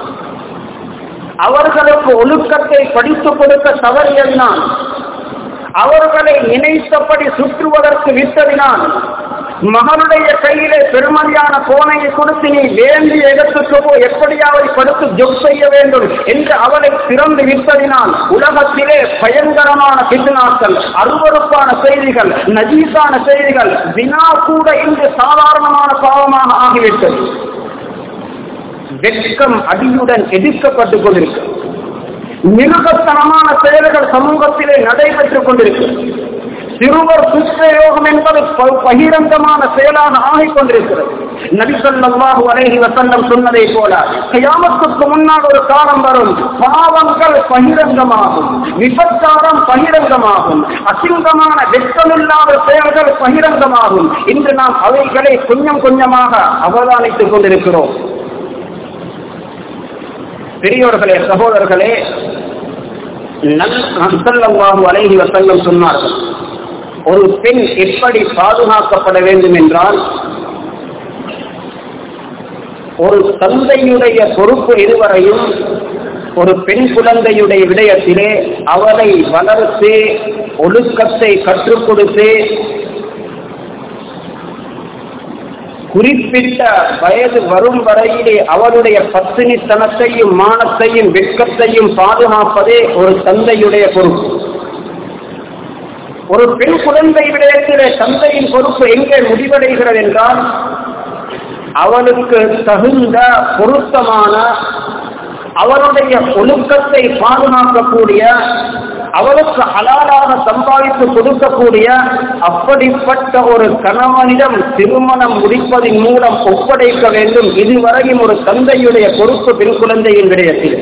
அவர்களுக்கு ஒழுக்கத்தை படித்துக் கொடுக்க தவறியதினால், அவர்களை நினைத்தபடி சுற்றுவதற்கு விட்டதினால் மகளுடைய கையிலே பெருமதியான போனையை கொடுத்து நீ வேண்டிய இடத்துக்கு போ, எப்படியாவது படுத்து ஜொப் செய்ய வேண்டும் என்று அவளை திறந்து விட்டதினால் உலகத்திலே பயங்கரமான பித்னாக்கள், அருவருப்பான செய்திகள், நஜீசான செய்திகள், வினா கூட இன்று சாதாரணமான பாவமாக ஆகிவிட்டது. வெட்கம் அடியுடன் எதிர்க்கப்பட்டுக் கொண்டிருக்கு. மிருகத்தனமான செயல்கள் சமூகத்திலே நடைபெற்றுக் கொண்டிருக்கு. சிறுவர் துஷ்பிரயோகம் என்பது பகிரங்கமான செயலாக ஆகிக் கொண்டிருக்கிறது. நபி ஸல்லல்லாஹு அலைஹி வஸல்லம் சொன்னதை போல கியாமத்துக்கு முன்னால் ஒரு காலம் வரும், பாவங்கள் பகிரங்கமாகும், விபச்சாரம் பகிரங்கமாகும், அசிங்கமான வெட்கமில்லாத செயல்கள் பகிரங்கமாகும். இன்று நாம் அவைகளை கொஞ்சம் கொஞ்சமாக அவதானித்துக் கொண்டிருக்கிறோம். பெரியோர்களே, சகோதரர்களே, ஸல்லல்லாஹு அலைஹி வஸல்லம் சொன்னார்கள், ஒரு பெண் எப்படி பாதுகாக்கப்பட வேண்டும் என்றால், ஒரு தந்தையுடைய பொறுப்பு இதுவரையும் ஒரு பெண் குழந்தையுடைய விடயத்திலே அவளை வளர்த்து ஒழுக்கத்தை கற்றுக் கொடுத்து குறிப்பிட்ட வயது வரும் வரையிலே அவளுடைய பத்தினித்தனத்தையும் மானத்தையும் வெட்கத்தையும் பாதுகாப்பதே ஒரு தந்தையுடைய பொறுப்பு. ஒரு பெண் குழந்தை விடயத்திலே தந்தையின் பொறுப்பு எங்கே முடிவடைகிறது என்றால், அவளுக்கு தகுந்த பொருத்தமான அவளுடைய ஒழுக்கத்தை பாதுகாக்கக்கூடிய, அவளுக்கு ஹலாலாக சம்பாதித்து கொடுக்கக்கூடிய அப்படிப்பட்ட ஒரு கணவனிடம் திருமணம் முடிப்பதன் மூலம் ஒப்படைக்க வேண்டும். இதுவரையும் ஒரு தந்தையுடைய பொறுப்பு பெண் குழந்தையின் விடயத்தில்.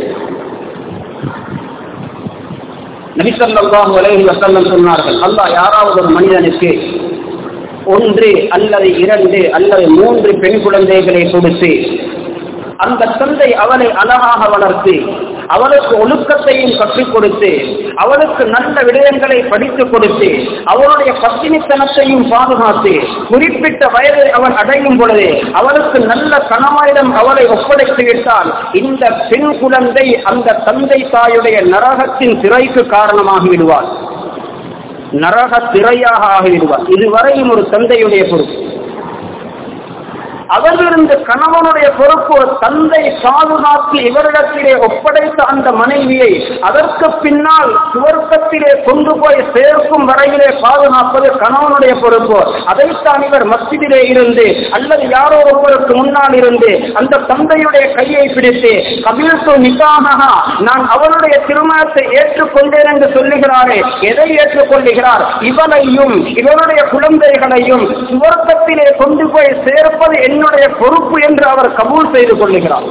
நபி ஸல்லல்லாஹு அலைஹி வஸல்லம் சொன்னார்கள், அல்லாஹ் யாராவது ஒரு மனிதனுக்கு 1 அல்லது 2 அல்லது 3 பெண் குழந்தைகளை கொடுத்து அந்த தந்தை அவளை அழகாக வளர்த்து அவளுக்கு ஒழுக்கத்தையும் கற்றுக் கொடுத்து அவளுக்கு நல்ல விடயங்களை படித்துக் கொடுத்து அவளுடைய பத்தினித்தனத்தையும் பாதுகாத்து குறிப்பிட்ட வயதை அவள் அடையும் பொழுது அவளுக்கு நல்ல கணவனிடம் அவளை ஒப்படைத்து விட்டால் இந்த பெண் குழந்தை அந்த தந்தை தாயுடைய நரகத்தின் திரைக்கு காரணமாகி விடுவாள், நரக திரையாக ஆகிவிடுவார். இதுவரையும் ஒரு தந்தையுடைய பொறுப்பு. அவரிலிருந்து கணவனுடைய பொறுப்பு தந்தை பாதுகாத்து இவரிடத்திலே ஒப்படைத்த அந்த மனைவியை அதற்கு பின்னால் சுவர்க்கத்திலே கொண்டு போய் சேர்க்கும் வரையிலே பாதுகாப்பது கணவனுடைய பொறுப்பு. அதைத்தான் இவர் மஸ்ஜிதிலே இருந்து அல்லது யாரோ ஒருவருக்கு முன்னால் இருந்து அந்த தந்தையுடைய கையை பிடித்து கபில்து நிகாஹா, நான் அவளுடைய திருமணத்தை ஏற்றுக்கொண்டேன் என்று சொல்லுகிறாரே, எதை ஏற்றுக்கொள்ளுகிறார்? இவளையும் இவருடைய குழந்தைகளையும் சுவர்க்கத்திலே கொண்டு போய் சேர்ப்பது என்னுடைய பொறுப்பு என்று அவர் கபூல் செய்து கொள்ளுகிறார்.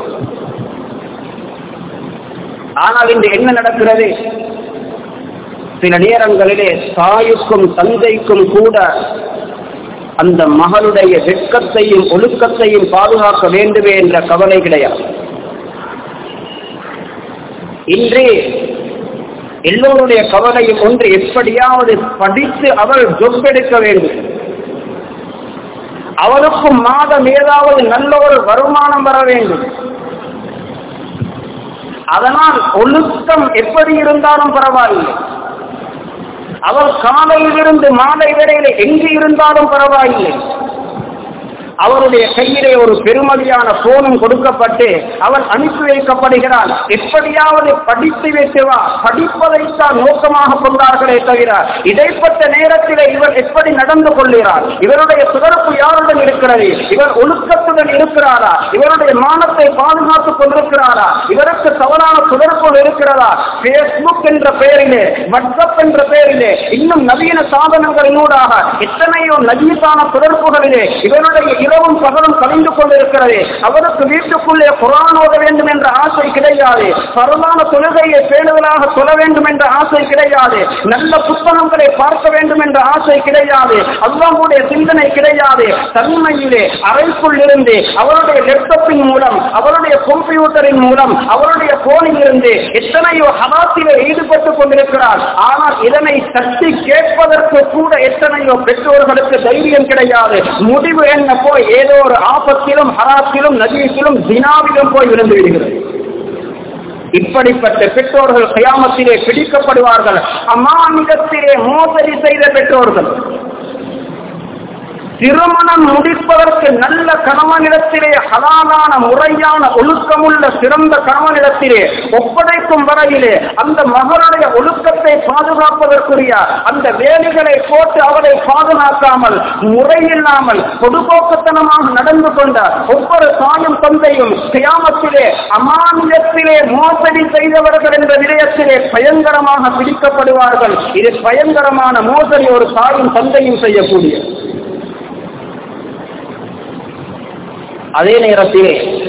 ஆனால் இன்று என்ன நடக்கிறது? சில நேரங்களிலே தாயுக்கும் தந்தைக்கும் கூட அந்த மகளுடைய வெட்கத்தையும் ஒழுக்கத்தையும் பாதுகாக்க வேண்டுமே என்ற கவலை கிடையாது. இன்று எல்லோருடைய கவலையும் ஒன்று, எப்படியாவது படித்து அவள் ஜொப் எடுக்க வேண்டும், அவளுக்கும் மாதம் ஏதாவது நல்ல ஒரு வருமானம் வர வேண்டும். அதனால் ஒழுக்கம் எப்படி இருந்தாலும் பரவாயில்லை, அவள் காலையிலிருந்து மாலை வரையில எங்கு இருந்தாலும் பரவாயில்லை, அவருடைய கையிலே ஒரு பெருமதியான போனும் கொடுக்கப்பட்டு அவள் அனுப்பி வைக்கப்படுகிறாள். எப்படியாவது படித்து வைக்கவா, படிப்பதைத்தான் நோக்கமாக கொண்டார்களே தவிர இடைப்பட்ட நேரத்திலே இவர் எப்படி நடந்து கொள்கிறார், இவருடைய தொடர்பு யாருடன் இருக்கிறது, இவர் ஒழுக்கத்துடன் இருக்கிறாரா, இவருடைய மானத்தை பாதுகாத்துக் கொண்டிருக்கிறாரா, இவருக்கு தவறான தொடர்புகள் இருக்கிறதா, பேஸ்புக் என்ற பெயரிலே, வாட்ஸ்அப் என்ற பெயரிலே, இன்னும் நவீன சாதனங்களினூடாக எத்தனையோ நவீன தொடர்புகளிலே இவருடைய இரவும் பகலும் கலைந்து கொண்டிருக்கிறது. அவருக்கு வீட்டுக்குள்ளே குர்ஆன் ஓத வேண்டும் என்ற ஆசை கிடையாது, பரவான தொழுகையை பேணுதலாக சொல்ல வேண்டும் என்ற ஆசை கிடையாது, நல்ல புத்தகங்களை பார்க்க வேண்டும் என்ற ஆசை கிடையாது, அல்லாஹ்வுடைய சிந்தனை கிடையாது. தனிமையிலே அறைக்குள் இருந்து அவருடைய லேப்டாப்பின் மூலம், அவருடைய கம்ப்யூட்டரின் மூலம், அவருடைய போனில் இருந்து எத்தனையோ ஹராத்திலே ஈடுபட்டுக் கொண்டிருக்கிறார். ஆனால் இதனை தட்டி கேட்பதற்கு கூட எத்தனையோ பெற்றோர்களுக்கு தைரியம் கிடையாது. முடிவு என்ன, போய் ஏதோ ஒரு ஆபத்திலும் ஹராத்திலும் நஜீஸிலும் ஜினாவிலும் போய் விழுந்து விடுகிறது. இப்படிப்பட்ட பெற்றோர்கள் கியாமத்திலே பிடிக்கப்படுவார்கள். அமானிதத்திலே மோசடி செய்த பெற்றோர்கள். திருமணம் முடிப்பதற்கு நல்ல கணவனிடத்திலே ஹலாலான முறையான ஒழுக்கமுள்ள சிறந்த கணவனிடத்திலே ஒப்படைக்கும் வரையிலே அந்த மகளுடைய ஒழுக்கத்தை பாதுகாப்பதற்குரிய அந்த வேலைகளை போட்டு அவரை பாதுகாக்காமல் முறையில்லாமல் பொதுபோக்குத்தனமாக நடந்து கொண்ட ஒவ்வொரு தாயும் தந்தையும் கியாமத்திலே அமானியத்திலே மோசடி செய்தவர்கள் என்ற விடயத்திலே பயங்கரமாக பிடிக்கப்படுவார்கள். இது பயங்கரமான மோசடி ஒரு தாயும் தந்தையும் செய்யக்கூடிய. அதே நேரத்திலே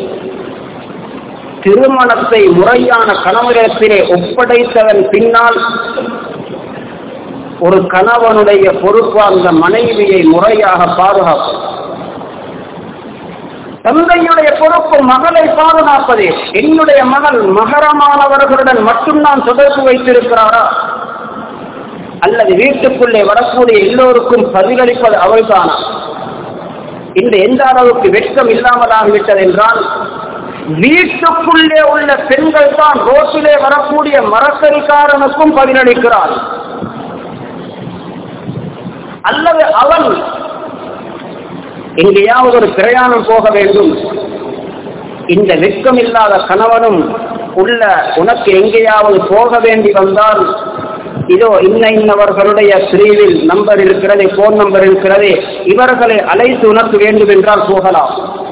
திருமணத்தை முறையான கணவனிடத்திலே ஒப்படைத்ததன் பின்னால் ஒரு கணவனுடைய பொறுப்பு அந்த மனைவியை முறையாக பாதுகாப்பது. தந்தையுடைய பொறுப்பு மகளை பாதுகாப்பது. என்னுடைய மகள் மகரமானவர்களுடன் மட்டும் நான் தொடர்பு வைத்திருக்கிறாரா அல்லது வீட்டுக்குள்ளே வரக்கூடிய எல்லோருக்கும் பதிலளிப்பது அவள்தானா? இந்த எந்த அளவுக்கு வெட்கம் இல்லாமலாகிவிட்டது என்றால், வீட்டுக்குள்ளே உள்ள பெண்கள் தான் ரோட்டிலே வரக்கூடிய மரக்கறிக்காரனுக்கும் பதிலளிக்கிறார். அல்லது அவன் எங்கேயாவது ஒரு பிரயாணம் போக வேண்டும், இந்த வெட்கம் இல்லாத கணவனும் உள்ள உனக்கு எங்கேயாவது போக வேண்டி வந்தால் இதோ இன்னவர்களுடைய பிரிவில் நம்பர் இருக்கிறது, போன் நம்பர் இருக்கிறது, இவர்களை அழைத்து உனக்கு வேண்டும் என்றால் போகலாம்.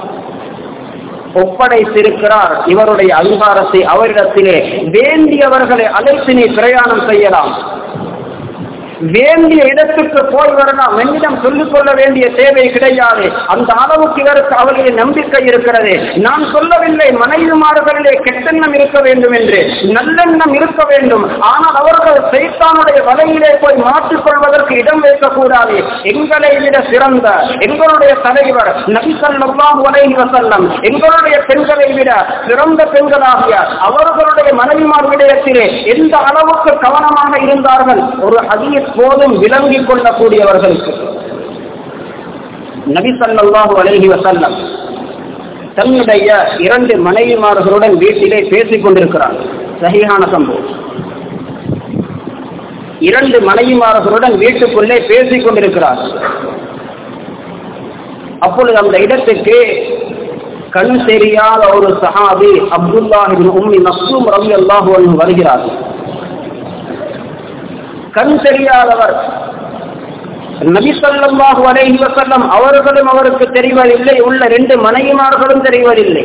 ஒப்படைத்திருக்கிறார் இவருடைய அதிகாரத்தை அவரிடத்திலே. வேண்டியவர்களை அழைத்து நீ பிரயாணம் செய்யலாம், வேண்டிய இடத்துக்கு போய் வரலாம், என்னிடம் சொல்லிக் கொள்ள வேண்டிய தேவை கிடையாது. அந்த அளவுக்கு இவருக்கு அவர்களின் நம்பிக்கை இருக்கிறது. நான் சொல்லவில்லை மனைவிமார்களிலே கெட்டெண்ணம் இருக்க வேண்டும் என்று, நல்லெண்ணம் இருக்க வேண்டும். ஆனால் அவர்கள் சைத்தானுடைய வலையிலே போய் மாற்றிக்கொள்வதற்கு இடம் வைக்கக்கூடாது. எங்களை விட சிறந்த எங்களுடைய தலைவர் நபி ஸல்லல்லாஹு அலைஹி வஸல்லம் எங்களுடைய பெண்களை விட சிறந்த பெண்களாகிய அவர்களுடைய மனைவிமார்களிடத்திலே எந்த அளவுக்கு கவனமாக இருந்தார்கள். ஒரு ஹதீஸ் போதும் விளங்கிக் கொள்ளக்கூடியவர்களுக்கு நபி ஸல்லல்லாஹு அலைஹி வஸல்லம் தன்னுடைய 2 மனைவிமார்களுடன் வீட்டிலே பேசிக் கொண்டிருக்கிறார். சஹீஹான சம்பவம். 2 மனைவிமார்களுடன் வீட்டுக்குள்ளே பேசிக் கொண்டிருக்கிறார். அப்பொழுது அந்த இடத்துக்கு கண் தெரியாத ஒரு சஹாபி அப்துல்லாஹ் இப்னு உம்மி மக்தூம் ரலியல்லாஹு அன்ஹு வருகிறார். கண் தெரியாதவர். நபி ஸல்லல்லாஹு அலைஹி வஸல்லம் அவர்களும் அவருக்கு தெரிவதில்லை, உள்ள 2 மனைவிமார்களும் தெரிவதில்லை.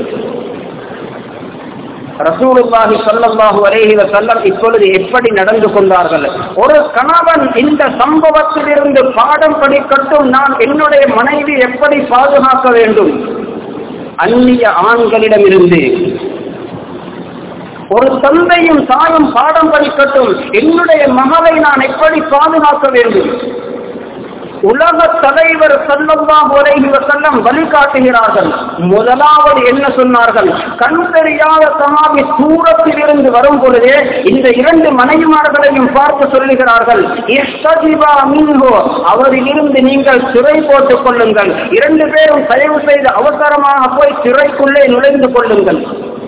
ரசூலுல்லாஹி ஸல்லல்லாஹு அலைஹி வஸல்லம் இப்பொழுது எப்படி நடந்து கொண்டார்கள்? ஒரு கணவன் இந்த சம்பவத்திலிருந்து பாடம் படிக்கட்டும், நான் என்னுடைய மனைவி எப்படி பாதுகாக்க வேண்டும் அந்நிய ஆண்களிடமிருந்து. ஒரு தந்தையும் தாயும் பாடம் படிக்கட்டும், என்னுடைய மகளை நான் எப்படி பாதுகாக்க வேண்டும். உலக தலைவர் ஸல்லல்லாஹு அலைஹி வஸல்லம் வழிகாட்டுகிறார்கள். முதலாவது என்ன சொன்னார்கள்? கண் தெரியாத சஹாபி தூரத்திலிருந்து வரும் பொழுதே இந்த 2 மனைவிமார்களையும் பார்த்து சொல்லுகிறார்கள், இஸ்தஜிபா மின்ஹு, அவரிலிருந்து நீங்கள் சிறை போட்டுக் கொள்ளுங்கள். 2 பேரும் தயவு செய்து அவசரமாக போய் சிறைக்குள்ளே நுழைந்து கொள்ளுங்கள்.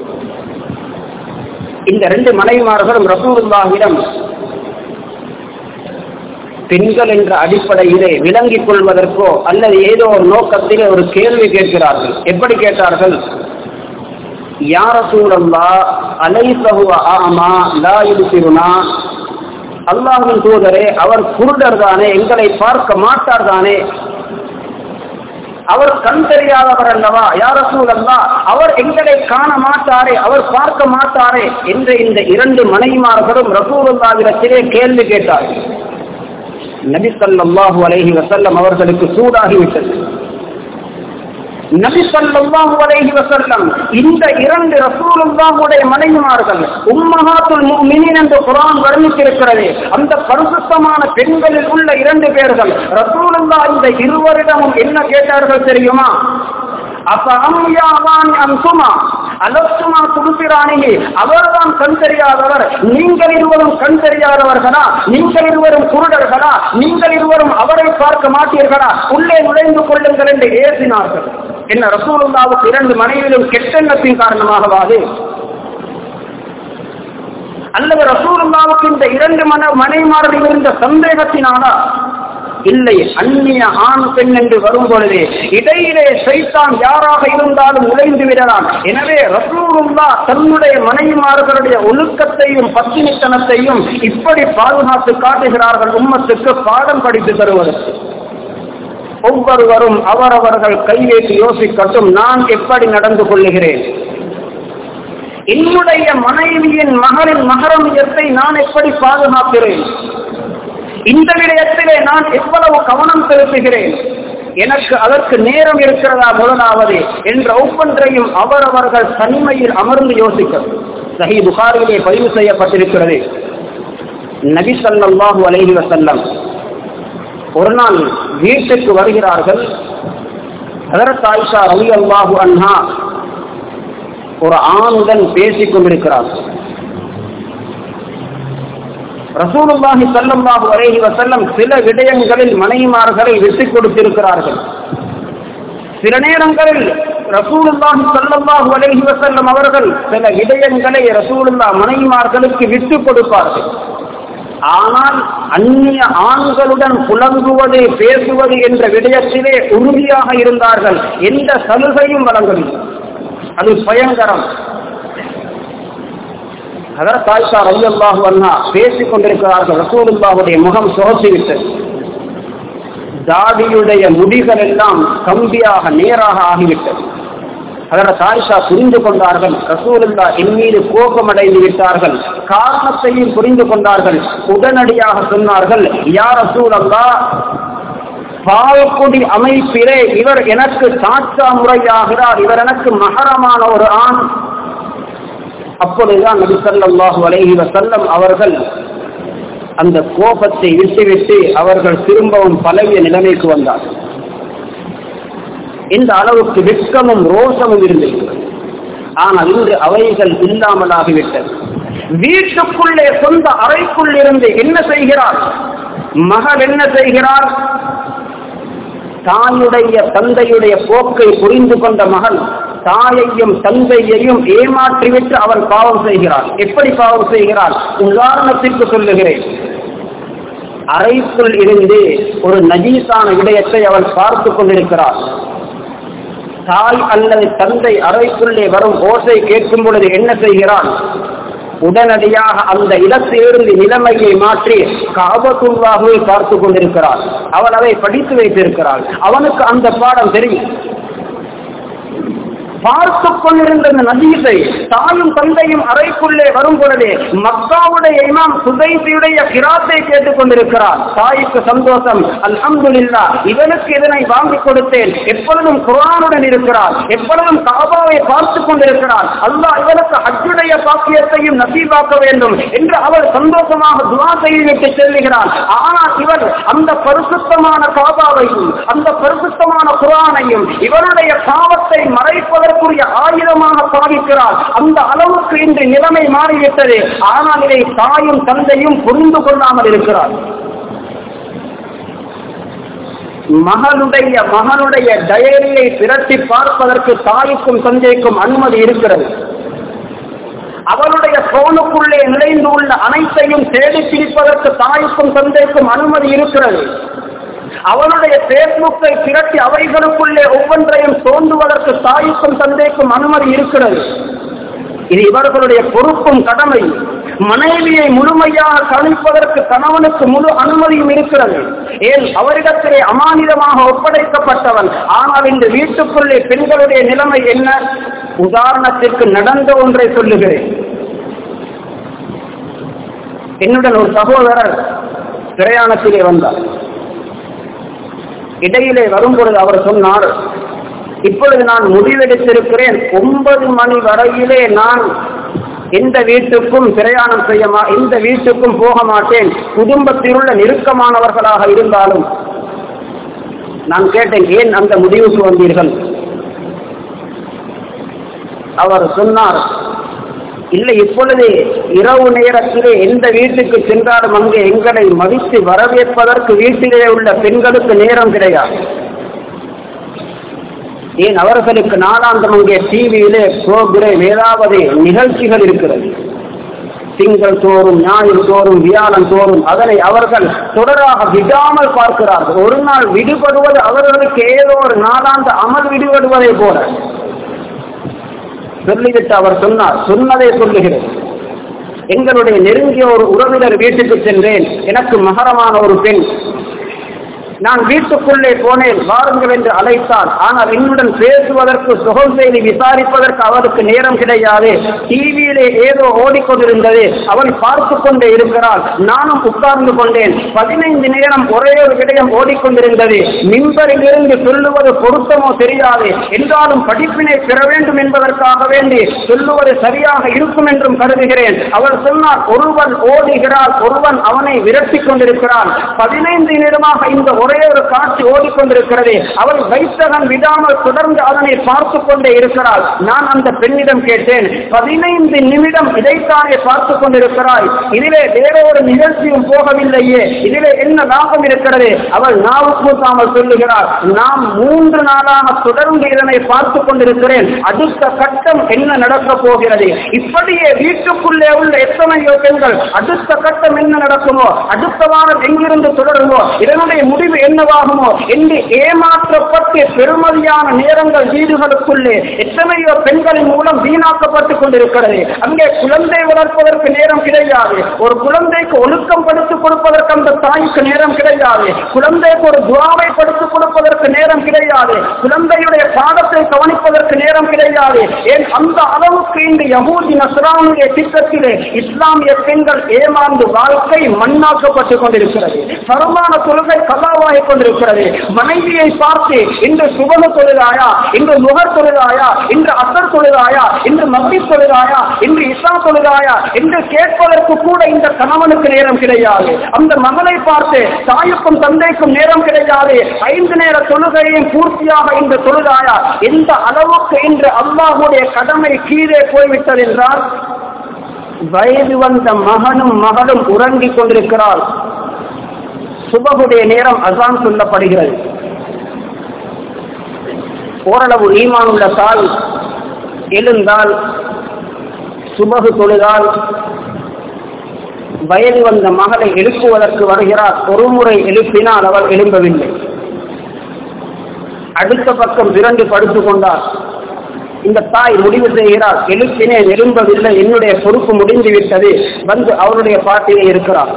இந்த 2 மனைவிமார்களும் ரசூலுல்லாஹிடம் பெண்கள் என்ற அடிப்படையிலே விளங்கிக் கொள்வதற்கோ அல்லது ஏதோ ஒரு நோக்கத்திலே ஒரு கேள்வி கேட்கிறார்கள். எப்படி கேட்டார்கள்? யா ரசூலல்லாஹ் அலைஸஹு அஅமா லா யுப்சிருனா, அல்லாஹ்வின் தூதரே, அவர் குருடர் தானே, எங்களை பார்க்க மாட்டார் தானே, அவர் கண் தெரியாதவர் அல்லவா? யா ரசூலல்லாஹ், அவர் எங்களை காண மாட்டாரே, அவர் பார்க்க மாட்டாரே என்று இந்த 2 மனைவிமார்களும் ரசூலுல்லாஹ்விடத்திலே கேள்வி கேட்டார்கள். நபி ஸல்லல்லாஹு அலைஹி வஸல்லம் அவர்களுக்கு சூடாகிவிட்டது. நபி ஸல்லல்லாஹு அலைஹி வஸல்லம் இந்த 2 ரசூலுல்லாஹுடைய மனைவிமார்கள் உம்மஹாத்துல் முஃமினீன் என்று குர்ஆன் வர்ணித்திருக்கிறது. அந்த பரிசுத்தமான பெண்களில் உள்ள 2 பேர்கள் ரசூலுல்லாஹ் இந்த இருவரிடமும் என்ன கேட்டார்கள் தெரியுமா? அவர்தான் கண் தெரியாதவர், நீங்கள் இருவரும் கண் தெரியாதவர்களா? நீங்கள் இருவரும் குருடர்களா? நீங்கள் இருவரும் அவரை பார்க்க மாட்டீர்களா? உள்ளே நுழைந்து கொள்ளுங்கள் என்று ஏசினார்கள். என்ன, ரசூலுல்லாஹ்வுக்கு 2 மனைவியிலும் கெட்டெண்ணத்தின் காரணமாகவாது? அல்லது ரசூலுல்லாஹ்வுக்கு இந்த இரண்டு மனைவிமார்கள் இருந்த சந்தேகத்தினாலா? இல்லை, அந்நிய ஆண் பெண் என்று வரும் பொழுது இடையிலே ஷைத்தான் யாராக இருந்தாலும் நுழைந்து விடலாம். எனவே ரசூலுல்லாஹ் தன்னுடைய மனைவிமார்களுடைய ஒழுக்கத்தையும் பத்தினித்தனத்தையும் இப்படி பாதுகாத்து காட்டுகிறார்கள், உம்மத்துக்கு பாடம் படித்து தருவதற்கு. ஒவ்வொருவரும் அவரவர்கள் கை வைத்து யோசிக்கட்டும், நான் எப்படி நடந்து கொள்ளுகிறேன், என்னுடைய மனைவியின் மகளின் மஹரமியத்தை நான் எப்படி பாதுகாக்கிறேன், இந்த விடயத்திலே நான் எவ்வளவு கவனம் செலுத்துகிறேன், எனக்கு அதற்கு நேரம் இருக்கிறதா முதலாவது என்ற ஒவ்வொன்றையும் அவரவர்கள் தனிமையில் அமர்ந்து யோசிக்க. சஹீஹ் புகாரியிலே பதிவு செய்யப்பட்டிருக்கிறது. நபி ஸல்லல்லாஹு அலைஹி வஸல்லம் ஒரு நாள் வீட்டுக்கு வருகிறார்கள். ஹஜ்ரத் ஆயிஷா ரலியல்லாஹு அன்ஹா ஒரு ஆணுடன் பேசிக் கொண்டிருக்கிறார். ரசூலுல்லாஹி ஸல்லல்லாஹு அலைஹி வஸல்லம் சில விடயங்களில் மனைவிமார்களை விட்டுக் கொடுத்திருக்கிறார்கள். சில நேரங்களில் ரசூலுல்லாஹி ஸல்லல்லாஹு அலைஹி வஸல்லம் அவர்கள் சில விடயங்களை ரசூலுல்லாஹ் மனைவிமார்களுக்கு விட்டுக் கொடுப்பார்கள். ஆனால் அந்நிய ஆண்களுடன் புலங்குவது பேசுவது என்ற விடயத்திலே உறுதியாக இருந்தார்கள். எந்த சலுகையும் வழங்கவில்லை. அது பயங்கரம். ஹஜ்ரத் ஆயிஷா ரலியல்லாஹு அன்ஹா பேசிக் கொண்டிருக்கிறார்கள். ரசூலுல்லாஹுடைய முகம் சுரசிவிட்டது. தாடியுடைய முடிகள் எல்லாம் கம்பியாக நேராக ஆகிவிட்டது. ஹஜ்ரத் ஆயிஷா புரிந்து கொண்டார்கள், ரசூலுல்லாஹ் என் மீது கோபமடைந்து விட்டார்கள். காரணத்தையும் புரிந்து கொண்டார்கள். உடனடியாக சொன்னார்கள், யா ரசூலல்லாஹ், பால்குடி அமைப்பிலே இவர் எனக்கு சாட்சா முறையாகிறார், இவர் எனக்கு மஹரமான ஒரு ஆண். அப்பொழுதுதான் நபி ஸல்லல்லாஹு அலைஹி வஸல்லம் அவர்கள் அந்த கோபத்தை விட்டுவிட்டு அவர்கள் திரும்பவும் பழைய நிலைமைக்கு வந்தார்கள். இந்த அளவுக்கு வெட்கமும் ரோஷமும் இருந்தது. ஆனால் இன்று அவைகள் இல்லாமலாகிவிட்டது. வீட்டுக்குள்ளே சொந்த அறைக்குள் இருந்து என்ன செய்கிறார் மகள், என்ன செய்கிறார்? தாயுடைய தந்தையுடைய போக்கை புரிந்து கொண்ட மகள் தாயையும் தந்தையையும் ஏமாற்றிவிட்டு அவள் பாவம் செய்கிறாள். எப்படி பாவம் செய்கிறாள்? உதாரணத்திற்கு சொல்லுகிறேன். அறைக்குள் இருந்து ஒரு நஜீசான விடயத்தை அவள் பார்த்து கொண்டிருக்கிறாள். தாய் அல்லது தந்தை அறைக்குள்ளே வரும் ஓசை கேட்கும் பொழுது என்ன செய்கிறாள்? உடனடியாக அந்த இடத்திலிருந்து நிலைமையை மாற்றி காபத்துல்லாஹ்வை பார்த்து கொண்டிருக்கிறாள். அவள் அதை படித்து வைத்திருக்கிறாள். அவனுக்கு அந்த பாடம் தெரியும். பார்த்து கொண்டிருந்த நஜீஸை தாயும் தந்தையும் அறைக்குள்ளே வரும் பொழுதே மக்காவுடைய இமாம் சுதைபியுடைய கிராத்தை கேட்டுக் கொண்டிருக்கிறார். தாய்க்கு சந்தோஷம், அல்ஹம்துலில்லாஹ், இவனுக்கு இதனை வாங்கி கொடுத்தேன். எப்பொழுதும் குர்ஆனுடன் இருக்கிறார், எப்பொழுதும் காபாவை பார்த்து கொண்டிருக்கிறார். அல்லாஹ் இவனுக்கு ஹஜ்ஜுடைய பாக்கியத்தையும் நசீபாக்க வேண்டும் என்று அவள் சந்தோஷமாக துஆ செய்துவிட்டு செல்லுகிறார். ஆனால் இவர் அந்த பரிசுத்தமான காபாவையும் அந்த பரிசுத்தமான குர்ஆனையும் இவருடைய பாவத்தை மறைப்பதற்குரிய ஆயுதமாக பாவிக்கிறார். அந்த அளவுக்கு இன்று நிலைமை மாறிவிட்டது. ஆனால் இதை தாயும் தந்தையும் புரிந்து கொள்ளாமல் இருக்கிறார். மகனுடைய டயரியை திரட்டி பார்ப்பதற்கு தாய்க்கும் தந்தைக்கும் அனுமதி இருக்கிறது. அவருடைய போனுக்குள்ளே நுழைந்து உள்ள அனைத்தையும் தேடி பிடிப்பதற்கு தாய்க்கும் தந்தைக்கும் அனுமதி இருக்கிறது. அவனுடைய பேஸ்புக்கை திரட்டி அவைகளுக்குள்ளே ஒவ்வொன்றையும் தோன்றுவதற்கு தாய்க்கும் தந்தைக்கும் அனுமதி இருக்கிறது. இது இவர்களுடைய பொறுப்பும் கடமை. மனைவியை முழுமையாக கணிப்பதற்கு கணவனுக்கு முழு அனுமதியும் இருக்கிறது. ஏன், அவரிடத்திலே அமானிதமாக ஒப்படைக்கப்பட்டவன். ஆனால் இந்த வீட்டுக்குள்ளே பெண்களுடைய நிலைமை என்ன? உதாரணத்திற்கு நடந்த ஒன்றை சொல்லுகிறேன். என்னுடன் ஒரு சகோதரர் பிரயாணத்திலே வந்தார். இடையிலே வரும்பொழுது அவர் சொன்னார், இப்பொழுது நான் முடிவெடுத்திருக்கிறேன், 9 மணி வரையிலே நான் எந்த வீட்டுக்கும் பிரயாணம் எந்த வீட்டுக்கும் போக மாட்டேன், குடும்பத்தில் உள்ள நெருக்கமானவர்களாக இருந்தாலும். நான் கேட்டேன், ஏன் அந்த முடிவுக்கு வந்தீர்கள்? அவர் சொன்னார், இல்லை, இப்பொழுது இரவு நேரத்திலே எந்த வீட்டுக்கு சென்றாலும் அங்கே எங்களை மதித்து வரவேற்பதற்கு வீட்டிலே உள்ள பெண்களுக்கு நேரம் கிடையாது. ஏன், அவர்களுக்கு நாளாந்தம் அங்கே டிவியிலே ப்ரோகிராம் ஏதாவது நிகழ்ச்சிகள் இருக்கிறது. திங்கள் தோறும், ஞாயிறு தோறும், வியாழன் தோறும் அதனை அவர்கள் தொடராக விடாமல் பார்க்கிறார்கள். ஒரு நாள் விடுபடுவது அவர்களுக்கு ஏதோ ஒரு நாளாந்த அமல் விடுபடுவதை போல. சொல்லிவிட்டு அவர் சொன்னார், சொன்னதை சொல்லுகிறேன். எங்களுடைய நெருங்கிய ஒரு உறவினர் வீட்டுக்கு சென்றேன். எனக்கு மகரமான ஒரு பெண். நான் வீட்டுக்குள்ளே போனேன். வாருங்கள் என்று அழைத்தார். ஆனால் என்னுடன் பேசுவதற்கு, சுகம் செய்து விசாரிப்பதற்கு அவருக்கு நேரம் கிடையாது. டிவியிலே ஏதோ ஓடிக்கொண்டிருந்தது. அவள் பார்த்து கொண்டே இருக்கிறாள். நானும் உட்கார்ந்து கொண்டேன். 15 நேரம் ஒரே ஒரு விடயம் ஓடிக்கொண்டிருந்தது. மிம்பரில் இருந்து சொல்லுவது பொருத்தமோ தெரியாது. என்றாலும் படிப்பினை பெற வேண்டும் என்பதற்காக வேண்டி சொல்லுவது சரியாக இருக்கும் என்றும் கருதுகிறேன். அவள் சொன்னார், ஒருவன் ஓடுகிறாள், ஒருவன் அவனை விரட்டி கொண்டிருக்கிறான். 15 நேரமாக இந்த ஒரே ஒரு காட்சி ஓடிக்கொண்டிருக்கிறது. அவள் வைத்தகன் விடாமல் தொடர்ந்து அதனை பார்த்து கொண்டே இருக்கிறாள். நான் அந்த பெண்ணிடம் கேட்டேன், 15 நிமிடம் இதைத்தானே பார்த்து கொண்டிருக்கிறாய், இதிலே வேறொரு நிகழ்ச்சியும் போகவில்லையே, இதிலே என்ன லாபம் இருக்கிறது? அவள் நாவுக்கூட்டாமல் சொல்லுகிறாள், நாம் 3 நாளாக தொடர்ந்து இதனை பார்த்து கொண்டிருக்கிறேன். அடுத்த கட்டம் என்ன நடக்கப் போகிறது? இப்படியே வீட்டுக்குள்ளே உள்ள எத்தனையோ பெண்கள் அடுத்த கட்டம் என்ன நடக்குமோ, அடுத்த வாரம் எங்கிருந்து தொடருமோ, இதனுடைய முடிவு என்னவாகுமோ என்று ஏமாற்றப்பட்டு பெருமதியான நேரங்கள் வீடுகளுக்குள்ளே எத்தனையோ பெண்களின் மூலம் வீணாக்கப்பட்டுக் கொண்டிருக்கிறது. அங்கே குழந்தை வளர்ப்பதற்கு நேரம் கிடையாது. ஒரு குழந்தைக்கு ஒழுக்கம் படித்துக் கொடுப்பதற்கு அந்த தாய்க்கு நேரம் கிடையாது. குழந்தைக்கு ஒரு துஆவை படித்துக் கொடுப்பதற்கு நேரம் கிடையாது. குழந்தையுடைய பாடத்தை கவனிப்பதற்கு நேரம் கிடையாது. ஏன் அந்த அளவுக்கு இந்த யஹூதி நஸ்ரானிய திட்டத்திலே இஸ்லாமிய பெண்கள் ஏமாந்து வாழ்க்கை மண்ணாக்கப்பட்டுக் கொண்டிருக்கிறது. பரமான தொழுகை கலாவாக கொண்டிருக்கிறது. மனைவியை பார்த்து இன்று சுபஹ் தொழுதாயா, இன்று முஹர் தொழுதாயா, இன்று அஸர் தொழுதாயா, இன்று மக்ரிப் தொழுதாயா, இன்று இஷா தொழுதாயா என்று கேட்பதற்கு கூட இந்த கணவனுக்கு நேரம் கிடையாது. அந்த மகளை பார்த்து தாய்க்கும் தந்தைக்கும் நேரம் கிடையாது. 5 நேர தொழுகையும் பூர்த்தியாக இன்று தொழுதாயா. எந்த அளவுக்கு இன்று அல்லாஹ்வுடைய கடமை கீழே போய்விட்டது என்றால், வயது வந்த மகனும் மகளும் உறங்கிக் கொண்டிருக்கிறாள். சுபஹுடைய நேரம் அஸான் சொல்லப்படுகிறது. ஓரளவு ஈமான் உள்ள தாய் எழுந்தால், சுபஹு தொழுதால், வயது வந்த மகளை எழுப்புவதற்கு வருகிறார். ஒரு முறை எழுப்பினால் அவள் எழும்பவில்லை. அடுத்த பக்கம் விரண்டு படுத்துக் கொண்டார். இந்த தாய் முடிவு செய்கிறார், எழுப்பினேன், எழும்பவில்லை, என்னுடைய பொறுப்பு முடிந்து விட்டது, வந்து அவருடைய பாட்டிலே இருக்கிறார்.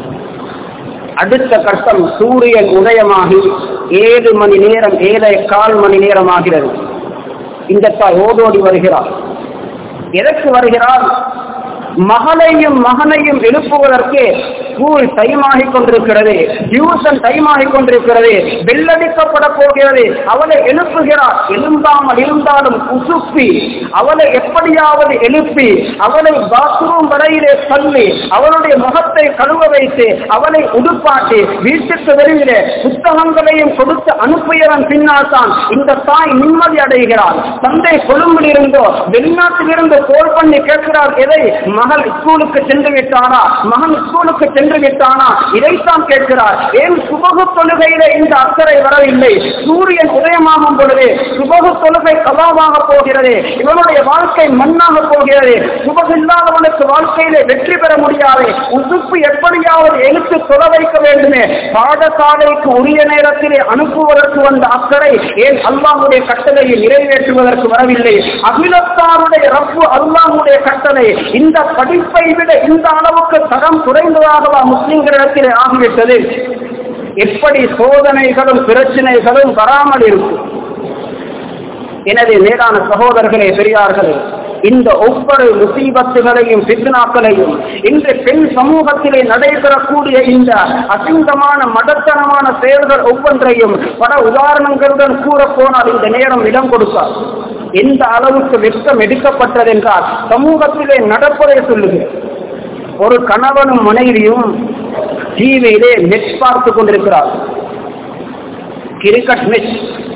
அடுத்த கட்டம் சூரியன் உதயமாகி 7 மணி நேரம், 7:15 மணி நேரம் ஆகிறது. இந்த தாய் ஓடோடி வருகிறார். எதற்கு வருகிறார்? மகளையும் மகனையும் எழுப்புவதற்கு ஸ்கூல் டைம் ஆகிக் கொண்டிருக்கிறது, டியூஷன் டைம் ஆகிக் கொண்டிருக்கிறது, வெள்ளடிக்கப்பட போகிறது. அவளை எழுப்புகிறார். எழுந்தாமல் இருந்தாலும் உசுப்பி அவளை எப்படியாவது எழுப்பி அவளை பாத்ரூம் வரையிலே தள்ளி அவளுடைய முகத்தை கழுவ வைத்து அவளை உடுப்பாட்டி வீட்டுக்கு வெளியிலே புத்தகங்களையும் கொடுத்து அனுப்பியவன் பின்னால் தான் இந்த தாய் நிம்மதி அடைகிறார். தந்தை கொழும்பில் இருந்தோ வெளிநாட்டிலிருந்து கோல் பண்ணி கேட்கிறார், எதை? மகள் ஸ்கூலுக்கு சென்று விட்டானா, மகன் ஸ்கூலுக்கு சென்று விட்டானா, இதைத்தான் கேட்கிறார். ஏன் சுபஹு தொழுகையிலே இந்த அக்கறை வரவில்லை? சூரியன் உதயமாகும் பொழுது சுபஹு தொழுகை கலாவாக போகிறது. இவனுடைய வாழ்க்கை மண்ணாக போகிறது. சுபஹு இல்லாதவனுக்கு வாழ்க்கையிலே வெற்றி பெற முடியாது. உசுப்பு எப்படியாவது எழுத்து தொலை வைக்க வேண்டுமே. பாடசாலைக்கு உரிய நேரத்திலே அனுப்புவதற்கு வந்த அக்கறை ஏன் அல்லாஹ்வுடைய கட்டளையை நிறைவேற்றுவதற்கு வரவில்லை? அகிலத்தாருடைய ரப்பு அல்லாஹ்வுடைய கட்டளை இந்த படிப்பை விட இந்த அளவுக்கு தரம் குறைந்ததாகவா முஸ்லிம்களிடத்திலே ஆகிவிட்டது? எப்படி சோதனைகளும் பிரச்சனைகளும் வராமல் இருக்கும்? எனவே மேலான சகோதரர்களே, பெரியார்களே, இந்த ஒவ்வொரு முசீபத்துகளையும் பித்னாக்களையும் இன்று பெண் சமூகத்திலே நடைபெறக்கூடிய இந்த அசிங்கமான மடத்தனமான செயல்கள் ஒவ்வொன்றையும் பல உதாரணங்களுடன் கூற போனால் இந்த நேரம் இடம் கொடுத்தார். எந்த அளவுக்கு வெட்கம் எடுக்கப்பட்டது என்றால் சமூகத்திலே நடப்பதை சொல்லுகிறேன். ஒரு கணவனும் மனைவியும் டிவியிலே மெச் பார்த்து கொண்டிருக்கிறார், கிரிக்கெட் மெச்.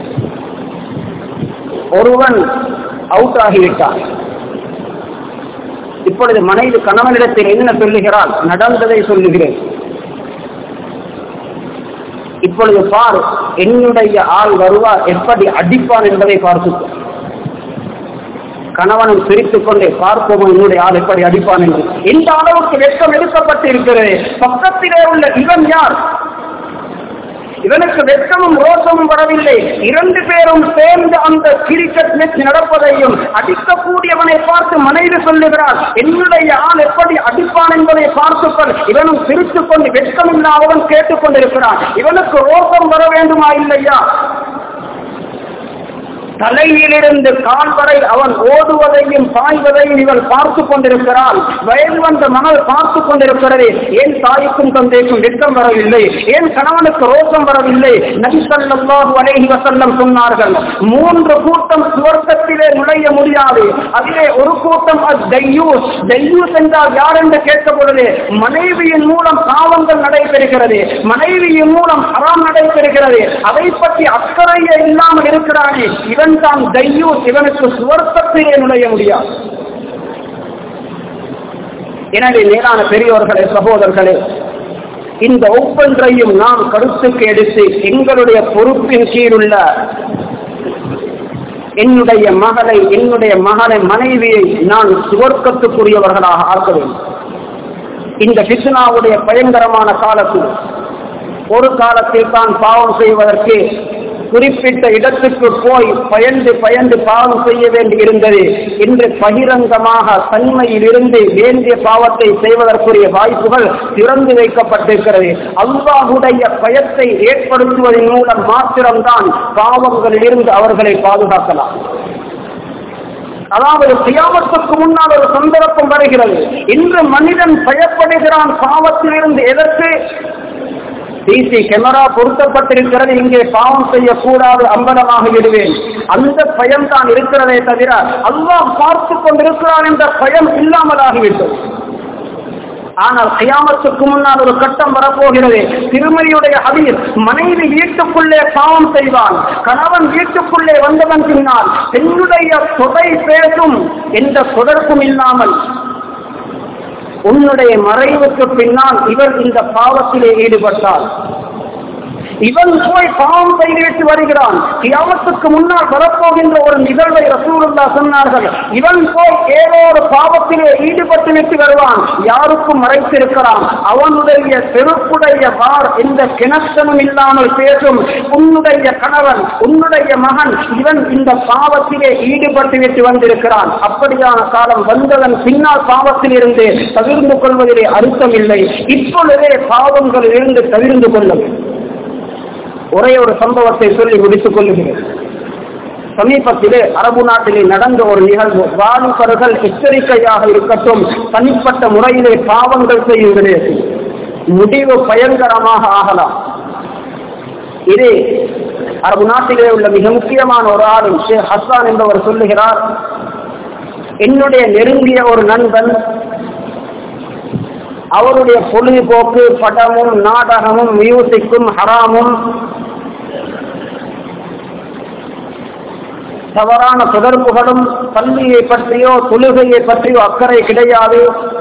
ஒருவன் அவுட் ஆகிவிட்டான். இப்பொழுது மனைவி கணவனிடத்தில் என்ன சொல்லுகிறாள்? நடந்ததை சொல்லுகிறேன். இப்பொழுது பார், என்னுடைய ஆள் வருவார், எப்படி அடிப்பான் என்பதை பார்த்து. கணவனும் சிரித்துக் கொண்டே பார்ப்போம் என்னுடைய ஆள் எப்படி அடிப்பான் என்று. இந்த அளவுக்கு வெட்கம் எடுக்கப்பட்டு இருக்கிறது. பக்கத்திலே உள்ள இவன் யார்? இவனுக்கு வெட்கமும் ரோஷமும் வரவில்லை. இரண்டு பேரும் சேர்ந்து அந்த கிரிக்கெட் மேட்ச் நடப்பதையும் அடிக்கக்கூடியவனை பார்த்து மனைவி சொல்லுகிறார், என்னுடைய ஆள் எப்படி அடிப்பான் என்பதை பார்த்துக்கொள். இவனும் சிரித்துக் கொண்டு வெட்கம் இல்லாதவன் கேட்டுக்கொண்டிருக்கிறான். இவனுக்கு ரோஷம் வர வேண்டுமா இல்லையா? தலையிலிருந்து கால் வரை அவன் ஓடுவதையும் பாய்வதையும் இவள் பார்த்து கொண்டிருக்கிறாள். வயது வந்த மகள் பார்த்து கொண்டிருக்கிறது. ஏன் தாய்க்கும் தந்தைக்கும் வெட்கம் வரவில்லை? ஏன் கணவனுக்கு ரோஷம் வரவில்லை? நபி ஸல்லல்லாஹு அலைஹி வஸல்லம் சொன்னார்கள், 3 கூட்டம் சுவர்க்கத்திலே நுழைய முடியாது. அதிலே ஒரு கூட்டம் தையூஸ். தையூஸ் என்றால் யார் என்று கேட்ட பொழுது, மனைவியின் மூலம் பாவங்கள் நடைபெறுகிறது, மனைவியின் மூலம் ஹராம் நடைபெறுகிறது, அதை பற்றி அக்கறையே இல்லாமல் இருக்கிறானே, இவன் தான் தையூஸ். இவனுக்கு சுவர்க்கத்திலே நுழைய முடியாது. எனவே மேலான பெரியோர்களே, சகோதரர்களே, இந்த ஒவ்வொன்றையும் நாம் கருத்துக்கு எடுத்து எங்களுடைய பொறுப்பின் கீழுள்ள என்னுடைய மகளை, என்னுடைய மகனை, மனைவியை நான் சுவர்க்கத்துக்குரியவர்களாக ஆக்க வேண்டும். இந்த ஃபித்னாவுடைய பயங்கரமான காலத்தில் ஒரு காலத்தில் தான் பாவம் செய்வதற்கு குறிப்பிட்ட இடத்துக்கு போய் பயந்து பாவம் செய்ய வேண்டி இருந்தது. இன்று பகிரங்கமாக தன்மையில் இருந்து வேண்டிய பாவத்தை செய்வதற்குரிய வாய்ப்புகள் திறந்து வைக்கப்பட்டிருக்கிறது. அல்லாஹ்வுடைய பயத்தை ஏற்படுத்துவதன் மூலம் மாத்திரம்தான் பாவங்களில் இருந்து அவர்களை பாதுகாக்கலாம். அதாவது கியாமத்துக்கு முன்னால் ஒரு சந்தர்ப்பம் வருகிறது. இன்று மனிதன் பயப்படுகிறான் பாவத்திலிருந்து. எதற்கு? டிசி கேமரா பொருத்தப்பட்டிருக்கிறது, இங்கே பாவம் செய்யக்கூடாது, அம்பலமாக விடுவேன். அந்த பயம் தான் இருக்கிறதே தவிர அல்லாஹ் பார்த்து கொண்டிருக்கிறான் என்ற பயம் இல்லாமலாகிவிட்டது. ஆனால் கியாமத்துக்கு முன்னால் ஒரு கட்டம் வரப்போகிறது. திருமதியுடைய ஹதீஸ், மனைவி வீட்டுக்குள்ளே பாவம் செய்வான், கணவன் வீட்டுக்குள்ளே வந்தவன் பின்னால் பெண்ணுடைய தொடை பேசும், எந்த தொடர்பும் இல்லாமல் உன்னுடைய மறைவுக்கு பின்னால் இவர் இந்த பாவத்திலே ஈடுபட்டார். இவன் போய் பாவம் செய்துவிட்டு வருகிறான். கியாமத்துக்கு முன்னால் வரப்போகின்ற ஒரு நிகழ்வை ரசூலுல்லாஹ் சொன்னார்கள். இவன் போய் ஏதோ ஒரு பாவத்திலே ஈடுபட்டு விட்டு வருவான், யாருக்கும் மறைத்திருக்கிறான். அவனுடைய செருப்புடைய வார் எந்த கிணத்தனும் இல்லாமல் பேசும், உன்னுடைய கணவன், உன்னுடைய மகன், இவன் இந்த பாவத்திலே ஈடுபட்டு விட்டு வந்திருக்கிறான். அப்படியான காலம் வந்ததன் பின்னால் பாவத்தில் இருந்து தவிர்ந்து கொள்வதிலே அர்த்தம் இல்லை. இப்பொழுதே பாவங்களில் இருந்து தவிர்ந்து கொள்ளும். ஒரே ஒரு சம்பவத்தை சொல்லி முடித்துக் கொள்ளுகிறேன். சமீபத்திலே அரபு நாட்டிலே நடந்த ஒரு நிகழ்வு. வாலிபர்கள் எச்சரிக்கையாக இருக்கட்டும், தனிப்பட்ட முறையிலே பாவங்கள் செய்யுங்களே, முடிவு பயங்கரமாக ஆகலாம். இது அரபு நாட்டிலே உள்ள மிக முக்கியமான ஒரு ஆளும் ஷேக் ஹஸ்ஸான் என்பவர் சொல்லுகிறார், என்னுடைய நெருங்கிய ஒரு நண்பன், அவருடைய பொழுதுபோக்கு படமும் நாடகமும் மியூசிக்கும் ஹராமும் தவறான தொடர்புகளும், பள்ளியை பற்றியோ தொழுகையை பற்றியோ அக்கறை கிடையாது.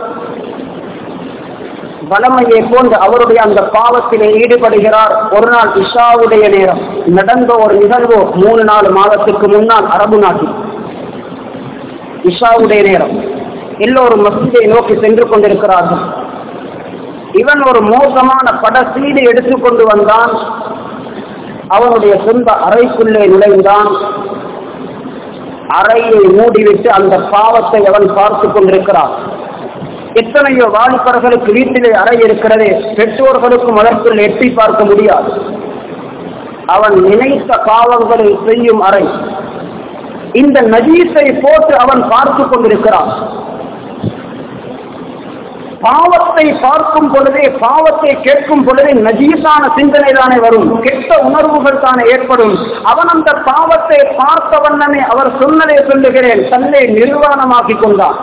வளமையை போன்று அவருடைய அந்த பாவத்திலே ஈடுபடுகிறார். ஒரு நாள் இஷாவுடைய நேரம் நடந்த ஒரு நிகழ்வு. 3-4 மாதத்துக்கு முன்னால் அரபு நாட்டில் இஷாவுடைய நேரம், எல்லோரும் மஸ்ஜிதை நோக்கி சென்று கொண்டிருக்கிறார்கள். இவன் ஒரு மோசமான பட சீடு எடுத்துக்கொண்டு வந்தான். அவனுடைய சொந்த அறைக்குள்ளே நுழைந்தான். அறையை மூடிவிட்டு அந்த பாவத்தை அவன் பார்த்து கொண்டிருக்கிறான். எத்தனையோ வாலிபர்களுக்கு வீட்டிலே அறை இருக்கிறது, பெற்றோர்களுக்கும் அதற்குள் எட்டி பார்க்க முடியாது. அவன் நினைத்த பாவங்களை செய்யும் அறை. இந்த நஜீஸை போட்டு அவன் பார்த்து கொண்டிருக்கிறான். பாவத்தை பார்க்கும் பொழுதே, பாவத்தை கேட்கும் பொழுதே நஜீஸான சிந்தனை தானே வரும், கெட்ட உணர்வுகள் தானே ஏற்படும். அவன் அந்த பாவத்தை பார்த்த வண்ணமே அவர் சொன்னதை சொல்லுகிறேன், தன்னை நிர்வாணமாக்கி கொண்டான்.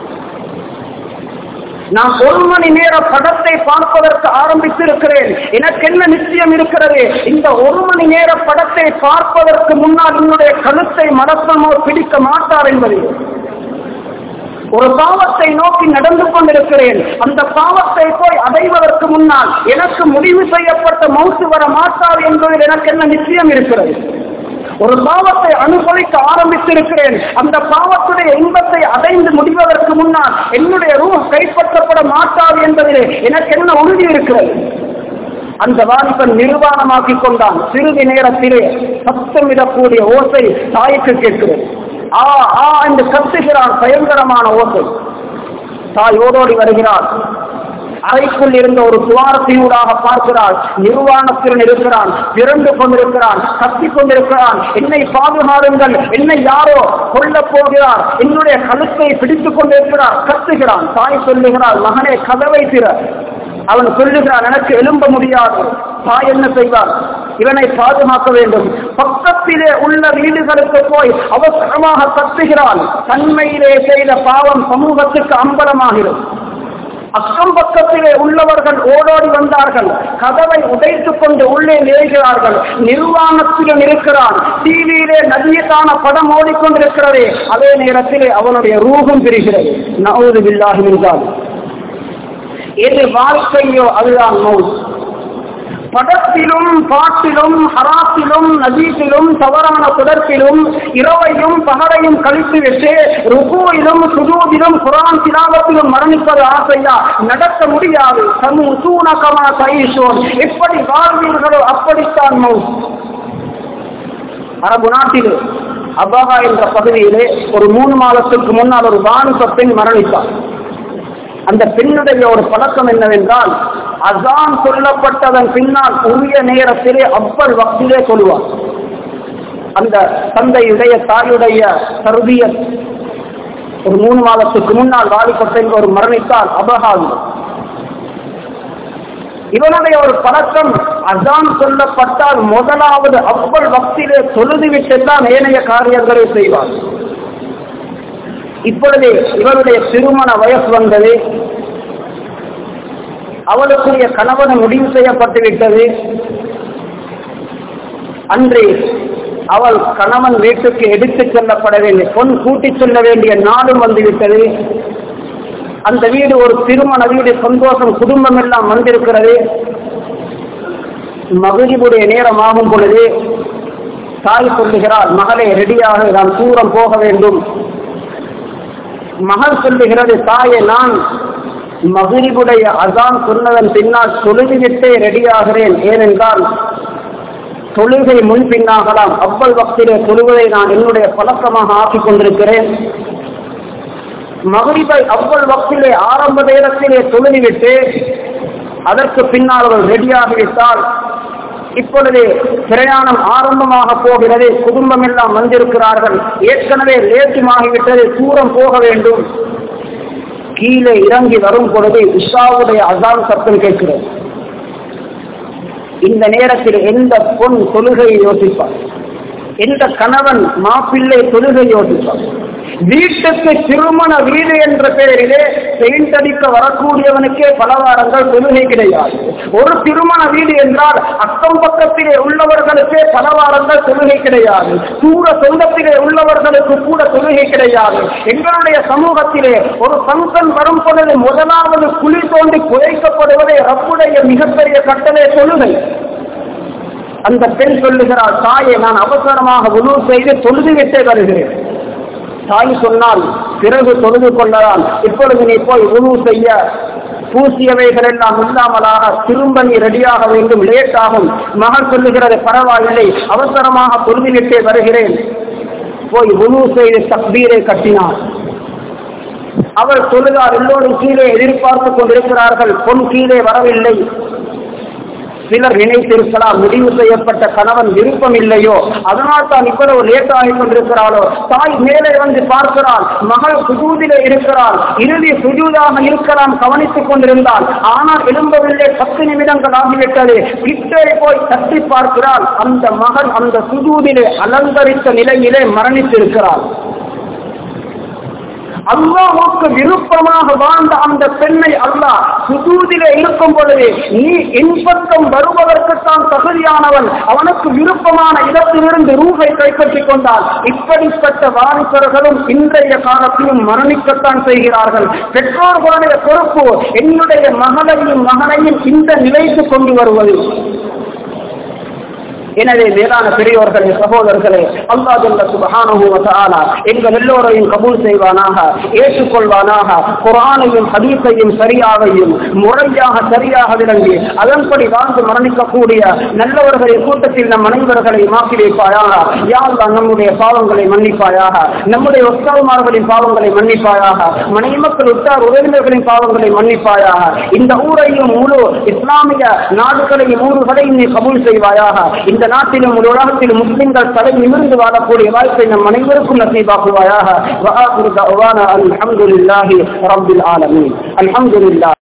நான் 1 மணி நேர படத்தை பார்ப்பதற்கு ஆரம்பித்திருக்கிறேன். எனக்கு என்ன நிச்சயம் இருக்கிறது, இந்த 1 மணி நேர படத்தை பார்ப்பதற்கு முன்னால் என்னுடைய கழுத்தை மடக்கமோ பிடிக்க மாட்டார் என்பது. ஒரு பாவத்தை நோக்கி நடந்து கொண்டிருக்கிறேன். அந்த பாவத்தை போய் அடைவதற்கு முன்னால் எனக்கு முடிவு செய்யப்பட்ட மௌத்து வர மாட்டாது என்பதில் எனக்கு என்ன நிச்சயம் இருக்கிறது. ஒரு பாவத்தை அனுபவிக்க ஆரம்பித்திருக்கிறேன். அந்த பாவத்துடைய இன்பத்தை அடைந்து முடிவதற்கு முன்னால் என்னுடைய ரூஹ் கைப்பற்றப்பட மாட்டாது என்பதிலே எனக்கு என்ன உறுதி இருக்கிறது? அந்த வாலிபன் நிர்வாணமாக்கிக் கொண்டான். சிறிது நேரத்திலே சத்தமிடக்கூடிய ஓசை தாய்க்கு கேட்கிறது. ஆ ஆ என்று கத்துகிறான். பயங்கரமான ஓசை. தாய் ஓடோடி வருகிறாள். அறைக்குள் இருந்த ஒரு துவாரத்தினூடாக பார்க்கிறாள். நிர்வாணத்தில் இருக்கிறான், திரண்டு கொண்டிருக்கிறான், கத்திக் கொண்டிருக்கிறான். என்னை பாதுகாருங்கள், என்னை யாரோ கொல்ல போகிறார், என்னுடைய கழுத்தை பிடித்துக் கொண்டிருக்கிறார், கத்துகிறான். தாய் சொல்லுகிறாள், மகனே கதவை திற. அவன் சொல்லுகிறான், எனக்கு எழும்ப முடியாது. தாய் என்ன செய்வார்? இவனை பாதுகாக்க வேண்டும். பக்கத்திலே உள்ள வீடுகளுக்கு போய் அவசரமாக கத்துகிறான். தன்மையிலே செய்த பாவம் சமூகத்துக்கு அம்பலமாகிறது. அக்கம் பக்கத்திலே உள்ளவர்கள் ஓடோடி வந்தார்கள். கதவை உடைத்துக் கொண்டு உள்ளே நுழைகிறார்கள். நிர்வாணத்திலும் இருக்கிறான். டிவியிலே நதியக்கான படம் ஓடிக்கொண்டிருக்கிறதே. அதே நேரத்திலே அவனுடைய ரூஹும் பிரிகிறது. நஊது பில்லாஹி மின் ஸாலிக். எது வாழ்க்கையோ அதுதான் மௌத். படத்திலும் பாட்டிலும் ஹராத்திலும் நஜீத்திலும் தவறான தொடர்பிலும் இரவையும் பகலையும் கழித்துவிட்டு ருகூயிலும் சுஜூதிலும் குர்ஆன் திலாவத்திலும் மரணிப்பது ஆசையா? நடக்க முடியாது. தமூதூன கமா தஈஷூன். எப்படி வாழ்வீர்களோ அப்படித்தான் மௌத். அரபு நாட்டிலே அபஹா என்ற பகுதியிலே ஒரு 3 மாதத்துக்கு முன்னால் ஒரு வாலிப பெண் மரணித்தார். அந்த பெண்ணுடைய ஒரு பழக்கம் என்னவென்றால், அசான் சொல்லப்பட்டதன் பின்னால் உரிய நேரத்திலே அவ்வளவு வக்திலே சொல்லுவார். அந்த தந்தையுடைய தாயுடைய தர்பியத். ஒரு 3 மாதத்துக்கு முன்னால் வாலிபத்தை ஒரு மரணித்தால் அபஹாது. இவனுடைய ஒரு பழக்கம், அசான் சொல்லப்பட்டால் முதலாவது அவ்வளவு வக்திலே தொழுது விட்டுத்தான் ஏனைய காரியங்களை செய்வார். இப்பொழுது இவருடைய திருமண வயசு வந்தது. அவளுக்குரிய கணவன் முடிவு செய்யப்பட்டு விட்டது. அன்று அவள் கணவன் வீட்டுக்கு எடுத்துச் செல்லப்பட வேண்டிய, பொன் கூட்டிச் செல்ல வேண்டிய நாளும் வந்துவிட்டது. அந்த வீடு ஒரு திருமண வீடு, சந்தோஷம், குடும்பம் எல்லாம் வந்திருக்கிறது. மகிழ்வுடைய நேரம் ஆகும் பொழுது தாய் சொல்லுகிறாள், மகளே ரெடியாக, நான் தூரம் போக வேண்டும். மகள் சொல்லுகிறது, தாயே நான் மகிழ்வுடைய அசான் சொன்னதன் பின்னால் தொழுதுவிட்டே ரெடியாகிறேன். ஏனென்றால் தொழுகை முன்பின்னாகலாம். அவ்வளவு வக்திலே தொழுவதை நான் என்னுடைய பழக்கமாக ஆக்கிக் கொண்டிருக்கிறேன். மகிழ்வை அவ்வளவு வக்திலே ஆரம்ப நேரத்திலே தொழுதுவிட்டு அதற்கு பின்னால் அவள் ரெடியாகிவிட்டால் இப்பொழுது பிரயாணம் ஆரம்பமாக போகிறது. குடும்பம் எல்லாம் வந்திருக்கிறார்கள். ஏற்கனவே லேட்டுமாகிவிட்டது, தூரம் போக வேண்டும். கீழே இறங்கி வரும் பொழுது இஷாவுடைய அசான் சத்தம் கேட்கிறது. இந்த நேரத்தில் எந்த பொன் தொழுகையை யோசிப்பார்? எந்த கணவன் மாப்பிள்ளை தொழுகை யோசிப்பார்? வீட்டுக்கு திருமண வீடு என்ற பெயரிலே பெயிண்ட் அடிக்க வரக்கூடியவனுக்கே பல வாரங்கள் தொழுகை கிடையாது. ஒரு திருமண வீடு என்றால் அக்கம் பக்கத்திலே உள்ளவர்களுக்கே பல வாரங்கள் தொழுகை கிடையாது. தூர சொந்தத்திலே உள்ளவர்களுக்கு கூட தொழுகை கிடையாது. எங்களுடைய சமூகத்திலே ஒரு ஃபங்க்ஷன் வரும் பொழுது முதலாவது குழி தோண்டி குறைக்கப்படுவதே ரப்புடைய மிகப்பெரிய கட்டளை தொழுகை. அந்த பெண் சொல்லுகிறாள், தாயே நான் அவசரமாக வுது செய்து தொழுது விட்டே வருகிறேன். தாய் சொன்னால், பிறகு தொழுது கொள்ளலாம், இப்பொழுது நீ போய் வுது செய்ய பூசியவைகள் எல்லாம் இல்லாமலாக திரும்ப நீ ரெடியாக வேண்டும், லேட் ஆகும். மகள் சொல்லுகிறது, பரவாயில்லை, அவசரமாக தொழுது விட்டே வருகிறேன். போய் வுது செய்து தக்பீரை கட்டினார். அவள் தொழுதார். எல்லோரும் கீழே எதிர்பார்த்து கொண்டிருக்கிறார்கள். பொன் கீழே வரவில்லை. சிலர் நினைத்திருக்கலாம், முடிவு செய்யப்பட்ட கணவன் விருப்பம் இல்லையோ, அதனால் தான் இவ்வளவு லேட் ஆகிக் கொண்டிருக்கிறாளோ. தாய் மேலே வந்து பார்க்கிறாள், மகள் சுஜூதிலே இருக்கிறாள். இறுதி சுஜூதாக இருக்கலாம், கவனித்துக் கொண்டிருந்தாள். ஆனால் எழும்பவில்லை. 10 நிமிடங்கள் ஆகிவிட்டது. கிட்டே போய் தட்டி பார்க்கிறாள். அந்த மகள் அந்த சுஜூதிலே அலங்கரித்த நிலையிலே மரணித்திருக்கிறாள். அல்லாஹ்வுக்கு விருப்பமாக வாழ்ந்த அந்த பெண்ணை அல்லாஹ் சுஜூதிலே இருக்கும் பொழுது, நீ இன்பக்கம் வருவதற்குத்தான் தகுதியானவன், அவனுக்கு விருப்பமான இடத்திலிருந்து ரூஹை கைப்பற்றிக் கொண்டால். இப்படிப்பட்ட வாரிசர்களும் இன்றைய காலத்திலும் மரணிக்கத்தான் செய்கிறார்கள். பெற்றோர்களுடைய பொறுப்பு என்னுடைய மகனையும் இந்த நிலைக்கு கொண்டு வருவது. எனவே மேலான பெரியோர்களே, சகோதரர்களே, அல்லாஹ் ஜல்ல சுப்ஹானஹு வ தஆலா எங்கள் எல்லோரையும் கபூல் செய்வானாக, ஏற்றுக்கொள்வானாக. குர்ஆனையும் ஹதீஸையும் சரியாகவும் முறையாக சரியாக விளங்கி அதன்படி வாழ்ந்து மரணிக்கக்கூடிய நல்லவர்களின் கூட்டத்தில் நம் அனைவர்களை மாற்றி வைப்பாயாக. யா அல்லாஹ் நம்முடைய பாவங்களை மன்னிப்பாயாக, நம்முடைய உஸ்தாதுமார்களின் பாவங்களை மன்னிப்பாயாக, மனைவி மக்கள் உற்றார் உறவினர்களின் பாவங்களை மன்னிப்பாயாக. இந்த ஊரையும் முழு இஸ்லாமிய நாடுகளையும் ஊர்களையும் நீ கபூல் செய்வாயாக. இந்த நாட்டிலும் உலகத்திலும் முஸ்லிம்கள் தலை நிமிர்ந்து வாழக்கூடிய வாய்ப்பை நம் அனைவருக்கும் நசீபாக்குவாயாக. வஆகிரு தஅவானா அல்ஹம்துலில்லாஹி ரப்பில் ஆலமீன். அல்ஹம்துலில்லாஹ்.